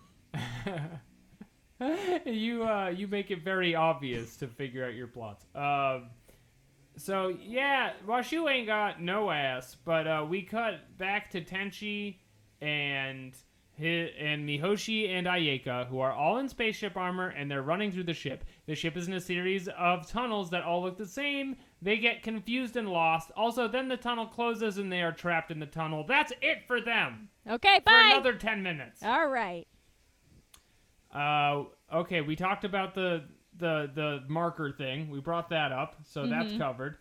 S2: you uh, you make it very obvious to figure out your plots. Um, so yeah, Washu ain't got no ass, but uh, we cut back to Tenchi, and hi- and Mihoshi and Ayeka, who are all in spaceship armor, and they're running through the ship. The ship is in a series of tunnels that all look the same. They get confused and lost. Also, then the tunnel closes and they are trapped in the tunnel. That's it for them.
S3: Okay,
S2: For
S3: bye.
S2: another ten minutes.
S3: All right.
S2: Uh, okay, we talked about the the the marker thing. We brought that up, so that's covered.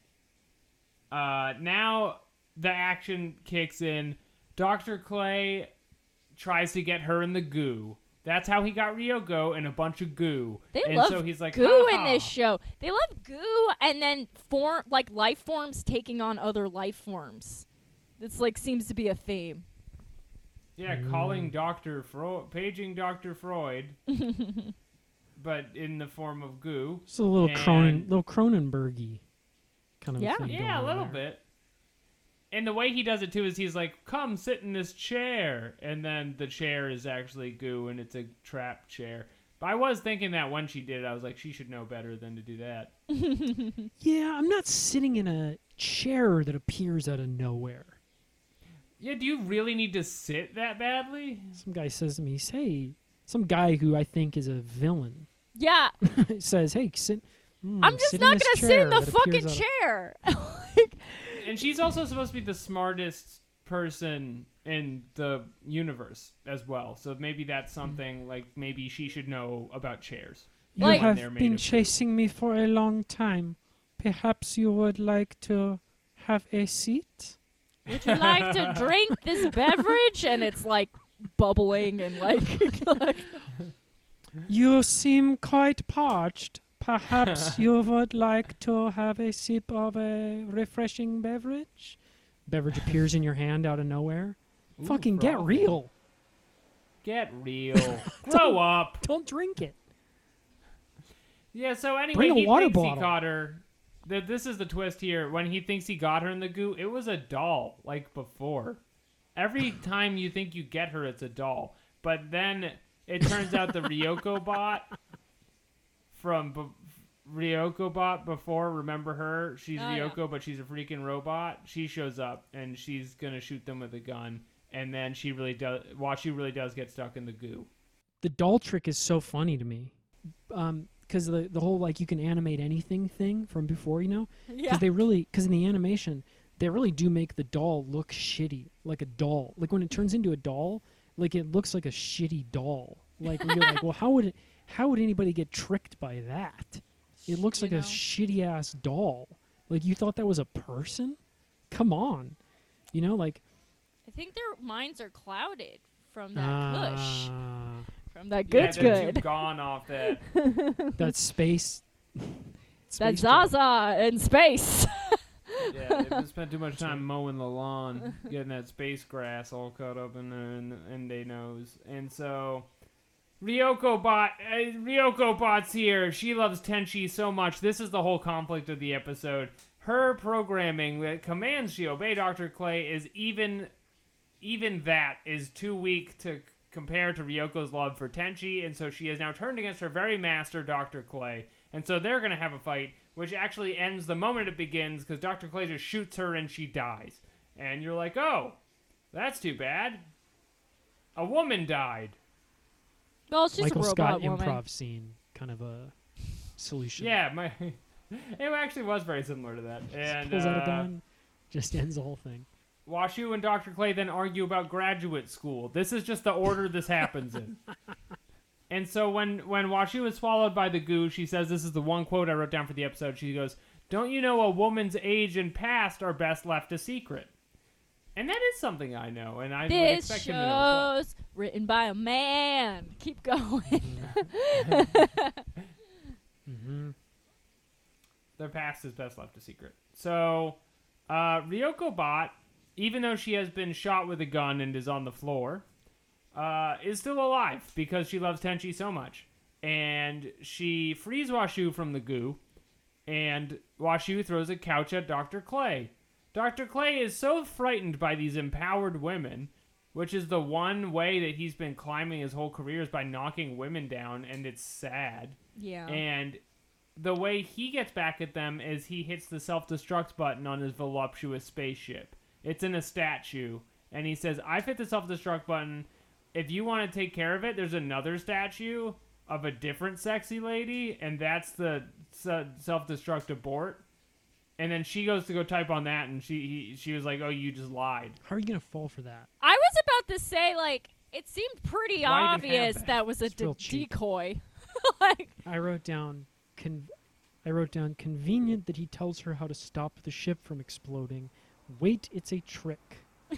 S2: Uh, now the action kicks in. Doctor Clay tries to get her in the goo. That's how he got Ryoko in a bunch of goo.
S3: They
S2: and
S3: love
S2: so he's like,
S3: goo
S2: "Ha
S3: in
S2: ha."
S3: this show. They love goo and then form like life forms taking on other life forms. It's like seems to be a theme.
S2: Yeah, calling Doctor Freud, paging Doctor Freud, but in the form of goo.
S1: It's a little
S2: And-
S1: Cronen, little Cronenbergy kind of
S3: Yeah.
S1: thing. going
S2: Yeah, a
S1: on
S2: little
S1: there.
S2: bit. And the way he does it too is he's like, "Come sit in this chair," and then the chair is actually goo and it's a trap chair. But I was thinking that when she did it, I was like, she should know better than to do that.
S1: Yeah, I'm not sitting in a chair that appears out of nowhere.
S2: Yeah, do you really need to sit that badly?
S1: Some guy says to me, "Hey," some guy who I think is a villain
S3: Yeah,
S1: says, "Hey, sit." mm,
S3: I'm just
S1: sit
S3: not
S1: in
S3: gonna
S1: this
S3: sit in
S1: chair
S3: the
S1: that
S3: fucking
S1: appears out of-"
S3: chair. Like,
S2: And she's also supposed to be the smartest person in the universe as well. So maybe that's something like maybe she should know about chairs.
S1: You
S3: Like-
S2: When they're
S1: have
S2: made
S1: been
S2: of-
S1: chasing me for a long time. Perhaps you would like to have a seat?
S3: would you like to drink this beverage? And it's like bubbling and like, like
S1: You seem quite parched. Perhaps you would like to have a sip of a refreshing beverage? Beverage appears in your hand out of nowhere.
S2: Ooh,
S1: Fucking get
S2: frothy.
S1: real.
S2: Get real. Grow up.
S1: Don't drink it.
S2: Yeah, so anyway,
S1: Bring a
S2: he
S1: water
S2: thinks he
S1: bottle.
S2: caught her. Th- This is the twist here. When he thinks he got her in the goo, it was a doll, like before. Every time you think you get her, it's a doll. But then it turns out the Ryoko bot from b- Ryoko bot before, remember her? She's
S3: Oh, yeah.
S2: Ryoko, but she's a freaking robot. She shows up, and she's going to shoot them with a gun. And then she really does, well, she really does get stuck in the goo.
S1: The doll trick is so funny to me. Um, because the, the whole, like, you can animate anything thing from before, you know? Because
S3: yeah.
S1: they really, because in the animation, they really do make the doll look shitty, like a doll. Like when it turns into a doll, like it looks like a shitty doll. Like you're like, well, how would it, how would anybody get tricked by that? It looks
S3: You
S1: like
S3: know?
S1: a shitty ass doll. Like you thought that was a person? Come on, you know, like
S3: I think their minds are clouded from that push,
S1: ah,
S3: from that
S2: Yeah,
S3: good,
S2: they're too
S3: good.
S2: gone off that.
S1: that space.
S3: That
S1: space doll.
S3: Zaza in space.
S2: Yeah, they've spent too much time mowing the lawn, getting that space grass all caught up in their in, in their nose. And so, Ryoko bot, uh, Ryoko bot's here. She loves Tenchi so much. This is the whole conflict of the episode. Her programming that commands she obey Doctor Clay is even, even that is too weak to c- compare to Ryoko's love for Tenchi, and so she has now turned against her very master, Doctor Clay. And so they're going to have a fight, which actually ends the moment it begins, because Doctor Clay just shoots her and she dies. And you're like, oh, that's too bad. A woman died.
S3: Well, she's
S1: Michael
S3: a robot
S1: Scott
S3: woman.
S1: improv scene, kind of a solution.
S2: Yeah, my it actually was very similar to that. And
S1: Pulls out a
S2: uh,
S1: gun, just ends the whole thing.
S2: Washu and Doctor Clay then argue about graduate school. This is just the order this happens in. And so when, when Washu is swallowed by the goo, she says, this is the one quote I wrote down for the episode. She goes, "Don't you know a woman's age and past are best left a secret?" And that is something I know, and I would
S3: This
S2: expect him to know as well.
S3: show's written by a man. Keep going.
S1: Mm-hmm.
S2: Their past is best left a secret. So, uh, Ryoko Bot, even though she has been shot with a gun and is on the floor, uh, is still alive because she loves Tenchi so much. And she frees Washu from the goo, and Washu throws a couch at Doctor Clay. Doctor Clay is so frightened by these empowered women, which is the one way that he's been climbing his whole career is by knocking women down, and it's sad.
S3: Yeah.
S2: And the way he gets back at them is he hits the self-destruct button on his voluptuous spaceship. It's in a statue, and he says, "I've hit the self-destruct button if you want to take care of it, there's another statue of a different sexy lady, and that's the se- self-destruct abort. And then she goes to go type on that, and she he, she was like, "Oh, you just lied."
S1: How are you gonna fall for that?
S3: I was about to say, like, it seemed pretty
S2: Why even have
S3: obvious
S2: that?
S3: that was a
S1: It's
S3: de-
S1: real cheap.
S3: decoy. like,
S1: I wrote down. Con- I wrote down convenient that he tells her how to stop the ship from exploding. Wait, it's a trick. It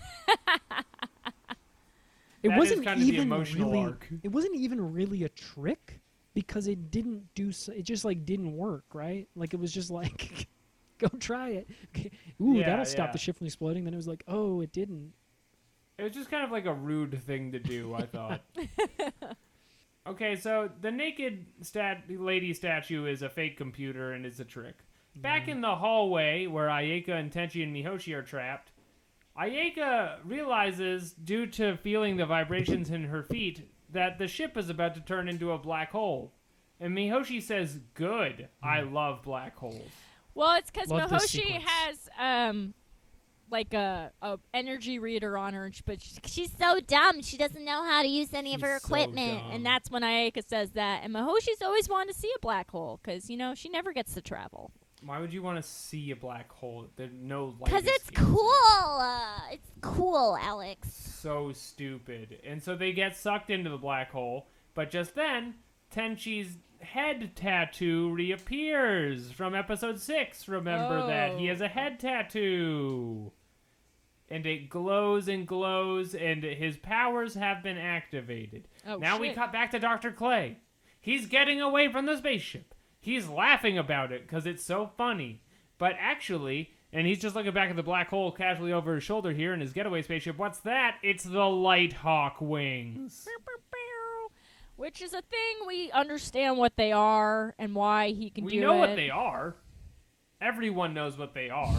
S2: That is
S1: wasn't
S2: kind of the
S1: even
S2: emotional
S1: really.
S2: arc.
S1: It wasn't even really a trick because it didn't do. So, it just like didn't work, right? Like it was just like, go try it. Okay. Ooh,
S2: Yeah,
S1: that'll stop
S2: yeah.
S1: the ship from exploding. Then it was like, oh, it didn't.
S2: It was just kind of like a rude thing to do, I thought. Okay, so the naked stat- lady statue is a fake computer and is a trick. Back in the hallway where Ayeka and Tenchi and Mihoshi are trapped, Ayeka realizes, due to feeling the vibrations in her feet, that the ship is about to turn into a black hole. And Mihoshi says, "Good, I love black holes."
S3: well, it's because
S1: Love this
S3: Mahoshi
S1: sequence.
S3: has um, like a, a energy reader on her, but she's, she's so dumb. She doesn't know how to use any of
S2: She's
S3: her
S2: so
S3: equipment,
S2: dumb.
S3: and that's when Ayaka says that. And Mahoshi's always wanted to see a black hole because you know she never gets to travel.
S2: Why would you want to see a black hole? There's no light.
S5: Because it's
S2: escapes.
S5: cool. Uh, it's cool, Alex.
S2: So stupid. And so they get sucked into the black hole, but just then, Tenchi's head tattoo reappears from episode six. Remember that. He
S3: Oh.
S2: has a head tattoo. And it glows and glows, and his powers have been activated.
S3: Oh,
S2: now we
S3: shit.
S2: cut back to Doctor Clay. He's getting away from the spaceship. He's laughing about it because it's so funny. But actually, and he's just looking back at the black hole casually over his shoulder here in his getaway spaceship. What's that? It's the Lighthawk wings.
S3: Which is a thing we understand what they are and why he can
S2: We
S3: do
S2: know
S3: it.
S2: what they are. Everyone knows what they are.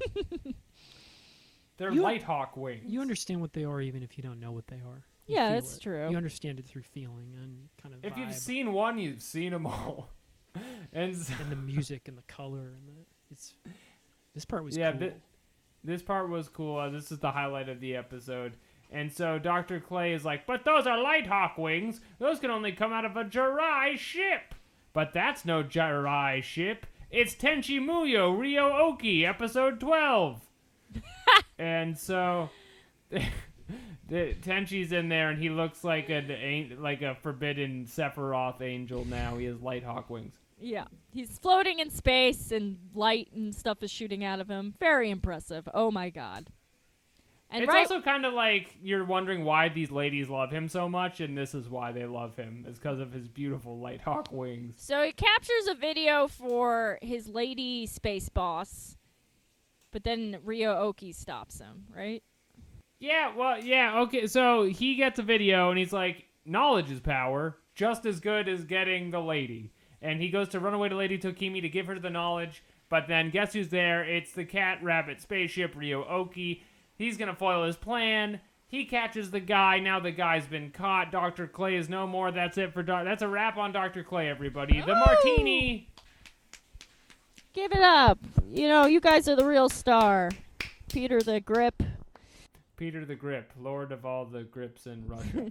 S2: They're
S1: You-
S2: Lighthawk wings.
S1: You understand what they are even if you don't know what they are. You
S3: Yeah,
S1: feel
S3: that's
S1: it.
S3: true.
S1: You understand it through feeling and kind of
S2: If
S1: vibe
S2: you've seen one, you've seen them all. And so,
S1: and the music and the color and the it's. This part was
S2: yeah,
S1: cool.
S2: thi- this part was cool. Uh, this is the highlight of the episode. And so Doctor Clay is like, but those are Lighthawk wings. Those can only come out of a Jirai ship. But that's no Jirai ship. It's Tenchi Muyo Ryo Oki, episode twelve. And so the, Tenchi's in there, and he looks like an an- like a forbidden Sephiroth angel now. He has Lighthawk wings.
S3: Yeah, he's floating in space and light and stuff is shooting out of him. Very impressive. Oh my god. And
S2: It's
S3: right,
S2: also kind of like you're wondering why these ladies love him so much, and this is why they love him. It's because of his beautiful Lighthawk wings.
S3: so he captures a video for his lady space boss, but then Ryo Oki stops him, right?
S2: Yeah, well, yeah, okay. So he gets a video, and he's like, knowledge is power, just as good as getting the lady. And he goes to run away to Lady Tokimi to give her the knowledge, but then guess who's there? It's the cat rabbit spaceship, Ryo Oki. He's gonna foil his plan. He catches the guy. Now the guy's been caught. Doctor Clay is no more. That's it for Doc. That's a wrap on Doctor Clay, everybody. The
S3: Woo!
S2: martini.
S3: Give it up. You know, you guys are the real star. Peter the Grip.
S2: Peter the Grip, Lord of all the grips in Russia.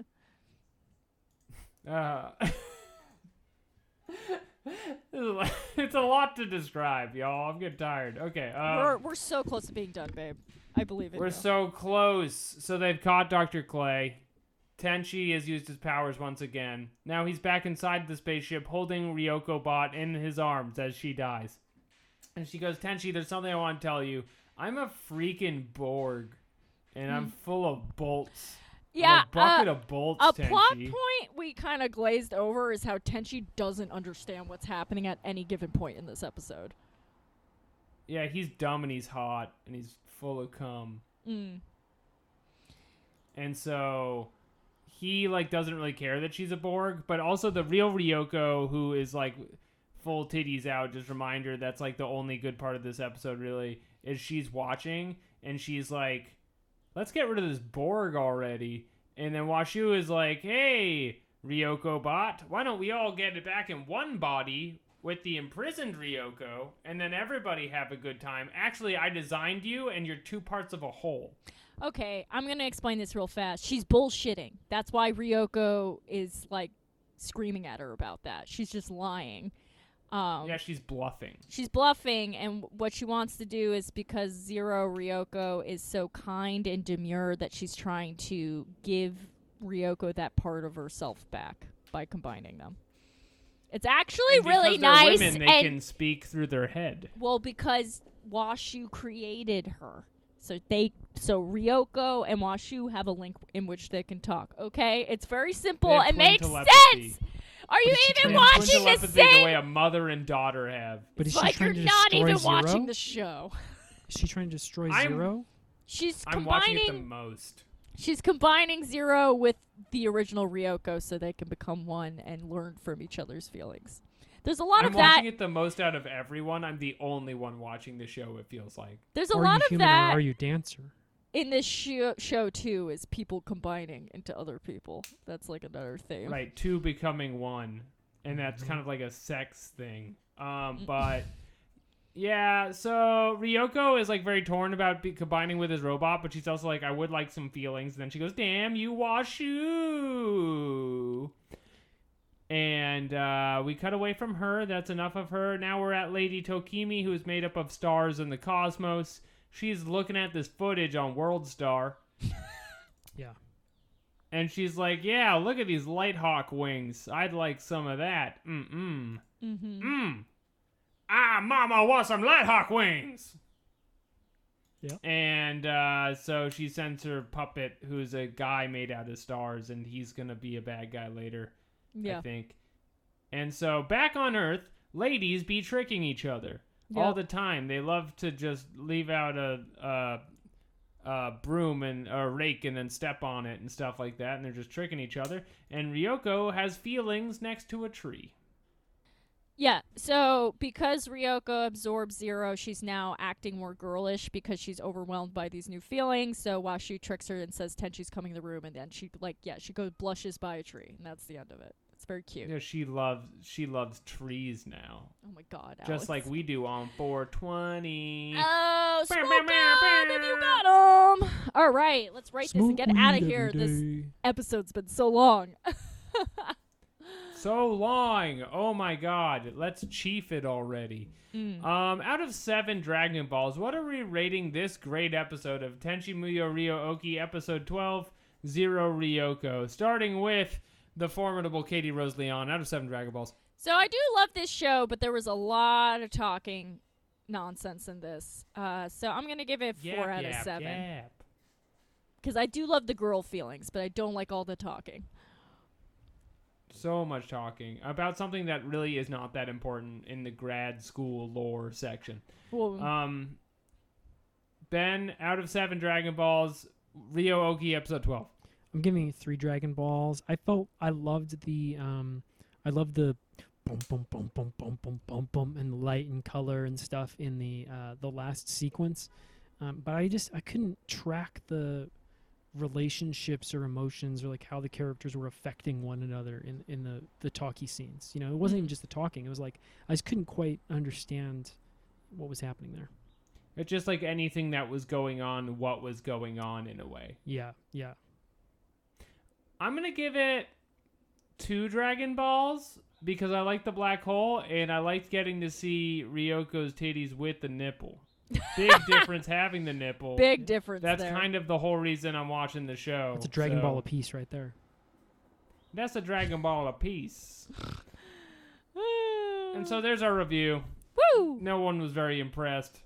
S2: uh, this is a lot- it's a lot to describe, y'all. I'm getting tired. Okay. Um,
S3: we're we're so close to being done, babe. I believe it.
S2: We're so close. So they've caught Doctor Clay. Tenchi has used his powers once again. Now he's back inside the spaceship holding Ryoko Bot in his arms as she dies. And she goes, Tenchi, there's something I want to tell you. I'm a freaking Borg. And I'm full of bolts. I'm
S3: Yeah,
S2: a bucket
S3: uh,
S2: of bolts,
S3: A
S2: Tenchi.
S3: plot point we kind of glazed over is how Tenchi doesn't understand what's happening at any given point in this episode.
S2: Yeah, he's dumb and he's hot. And he's full of cum.
S3: Mm.
S2: And so he like doesn't really care that she's a Borg, but also the real Ryoko, who is like full titties out, just remind her that's like the only good part of this episode really, is she's watching and she's like, let's get rid of this Borg already. And then Washu is like, hey, Ryoko Bot, why don't we all get it back in one body with the imprisoned Ryoko, and then everybody have a good time. Actually, I designed you and you're two parts of a whole.
S3: Okay, I'm gonna explain this real fast. She's bullshitting. That's why Ryoko is like screaming at her about that. She's just lying. Um,
S2: Yeah, she's bluffing.
S3: She's bluffing, and what she wants to do is because Zero Ryoko is so kind and demure that she's trying to give Ryoko that part of herself back by combining them. It's actually
S2: And
S3: really
S2: because they're
S3: nice,
S2: women, they
S3: and
S2: can speak through their head.
S3: well, because Washu created her. So they, so Ryoko and Washu have a link in which they can talk. Okay, it's very simple.
S2: They have
S3: It
S2: twin
S3: makes
S2: telepathy.
S3: sense. Are you
S1: is she
S3: even
S1: trying
S2: They
S1: to-
S2: have
S3: watching
S2: twin
S3: the
S2: telepathy the way
S3: same?
S2: a mother and daughter have.
S1: But is
S3: It's
S1: she
S3: like
S1: trying
S3: you're
S1: to
S3: not
S1: destroy
S3: even
S1: Zero?
S3: watching the show.
S1: Is she trying to destroy
S2: I'm-
S1: Zero?
S3: She's
S2: I'm watching it the
S3: combining.
S2: most.
S3: She's combining Zero with the original Ryoko so they can become one and learn from each other's feelings. There's a lot
S2: I'm
S3: of that.
S2: watching it the most out of everyone. I'm the only one watching the show, it feels like.
S3: There's a
S1: Are
S3: lot
S1: you
S3: of
S1: human
S3: that
S1: or are you dancer?
S3: in this show, show too. Is people combining into other people. That's like another theme.
S2: Right, two becoming one. And that's
S1: Mm-hmm.
S2: kind of like a sex thing.
S3: Mm.
S2: Um, but yeah, so Ryoko is like very torn about be- combining with his robot, but she's also like, I would like some feelings. And then she goes, damn you, Washu. And uh, we cut away from her. That's enough of her. Now we're at Lady Tokimi, who is made up of stars in the cosmos. She's looking at this footage on WorldStar.
S1: Yeah.
S2: And she's like, yeah, look at these Lighthawk wings. I'd like some of that. Mm-mm.
S3: Mm-hmm.
S2: Mm. Ah, mama wants some Lighthawk wings.
S1: Yeah.
S2: And uh, so she sends her puppet, who's a guy made out of stars, and he's going to be a bad guy later,
S3: Yeah.
S2: I think. And so back on Earth, ladies be tricking each other
S3: Yeah.
S2: all the time. They love to just leave out a, a, a broom and a rake and then step on it and stuff like that, and they're just tricking each other. And Ryoko has feelings next to a tree.
S3: Yeah, so because Ryoko absorbs Zero, she's now acting more girlish because she's overwhelmed by these new feelings. So Washu tricks her and says Tenchi's coming in the room, and then she, like, yeah, she goes blushes by a tree, and that's the end of it. It's very cute.
S2: You know, she loves she loves trees now,
S3: Oh my god, Alex.
S2: just like we do on four twenty.
S3: Oh,
S2: Bow,
S3: smoke
S2: bow, bow,
S3: 'em if you
S2: bow.
S3: got 'em. All right, let's write this and get
S1: Smoke
S3: out of
S1: weed
S3: here.
S1: every
S3: This
S1: day.
S3: episode's been so long.
S2: So long. Oh my god. Let's chief it already.
S3: Mm.
S2: Um, out of seven Dragon Balls, what are we rating this great episode of Tenchi Muyo Ryo Oki, episode twelve, Zero Ryoko, starting with the formidable Katie Rose Leon, out of seven Dragon Balls?
S3: So I do love this show, but there was a lot of talking nonsense in this. Uh, so I'm gonna give it four
S2: Yap,
S3: out
S2: yap,
S3: of seven
S2: yap.
S3: because I do love the girl feelings, but I don't like all the talking.
S2: So much talking about something that really is not that important in the grad school lore section.
S3: Well,
S2: Um, Ben, out of seven Dragon Balls, Ryo Oki, episode twelve.
S1: I'm giving it three Dragon Balls. I felt I loved the um, I loved the boom boom boom boom boom boom boom boom and the light and color and stuff in the uh, the last sequence. Um, but I just I couldn't track the relationships or emotions or like how the characters were affecting one another in in the the talky scenes. You know, it wasn't even just the talking. It was like I just couldn't quite understand what was happening there.
S2: It's just like anything that was going on, what was going on in a way.
S1: Yeah, yeah.
S2: I'm going to give it two Dragon Balls because I like the black hole and I liked getting to see Ryoko's titties with the nipple. Big difference having the nipple.
S3: big difference
S2: That's
S3: there.
S2: kind of the whole reason I'm watching the show.
S1: It's a Dragon
S2: so-
S1: Ball apiece right there.
S2: That's a Dragon Ball apiece. And so there's our review.
S3: Woo!
S2: No one was very impressed.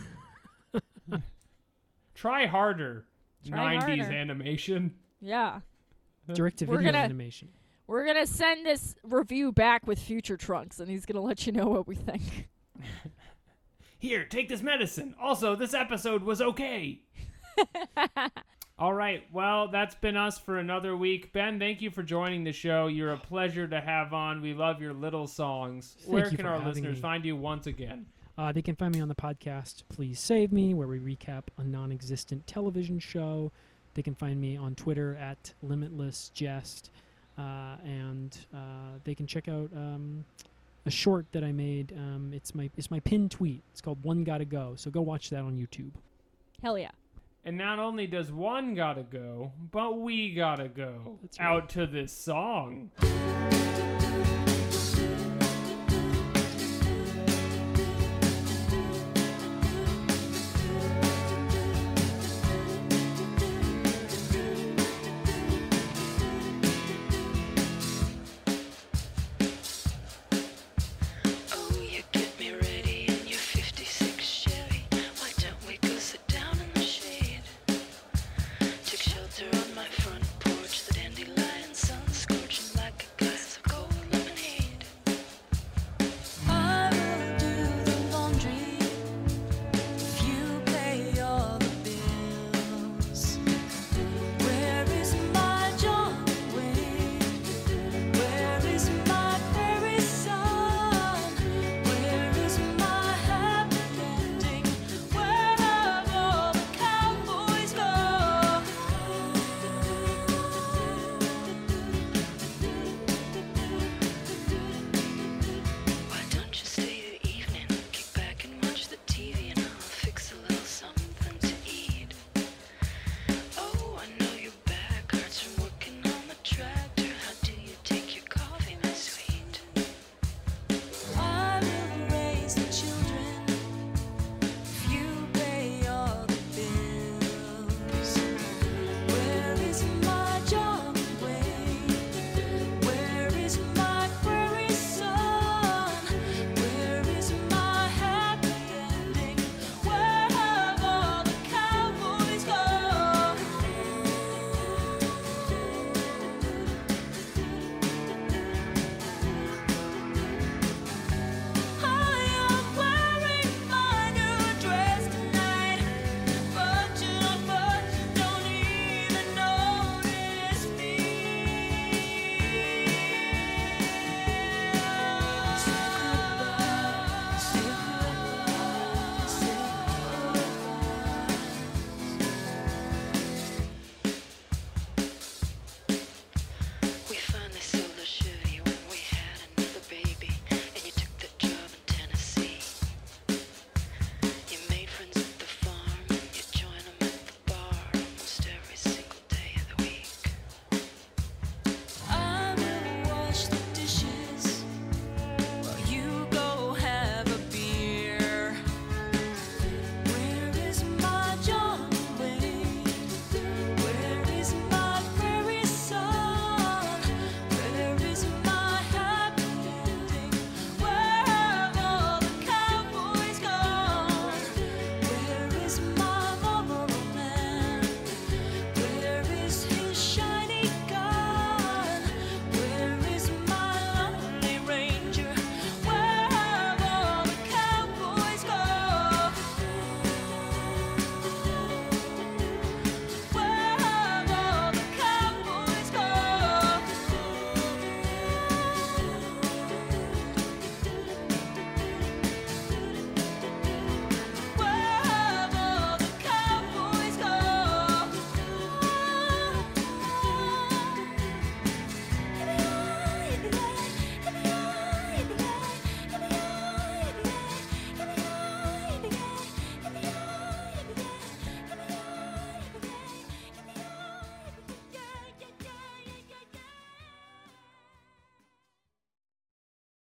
S2: Try harder.
S3: Try
S2: nineties
S3: harder.
S2: animation.
S3: Yeah.
S1: Direct to
S3: We're
S1: video
S3: gonna-
S1: animation.
S3: We're going to send this review back with Future Trunks, and he's going to let you know what we think.
S2: Here, take this medicine. Also, this episode was okay. All right. Well, that's been us for another week. Ben, thank you for joining the show. You're a pleasure to have on. We love your little songs.
S1: Thank
S2: Where
S1: you
S2: can
S1: for
S2: our
S1: having
S2: listeners
S1: me.
S2: find you once again?
S1: Uh, they can find me on the podcast Please Save Me, where we recap a non-existent television show. They can find me on Twitter at Limitless Jest, uh, and uh, they can check out um, a short that I made. Um, it's my it's my pinned tweet. It's called One Gotta Go. So go watch that on YouTube.
S3: Hell yeah.
S2: And not only does one gotta go, but we gotta go
S1: That's right.
S2: out to this song.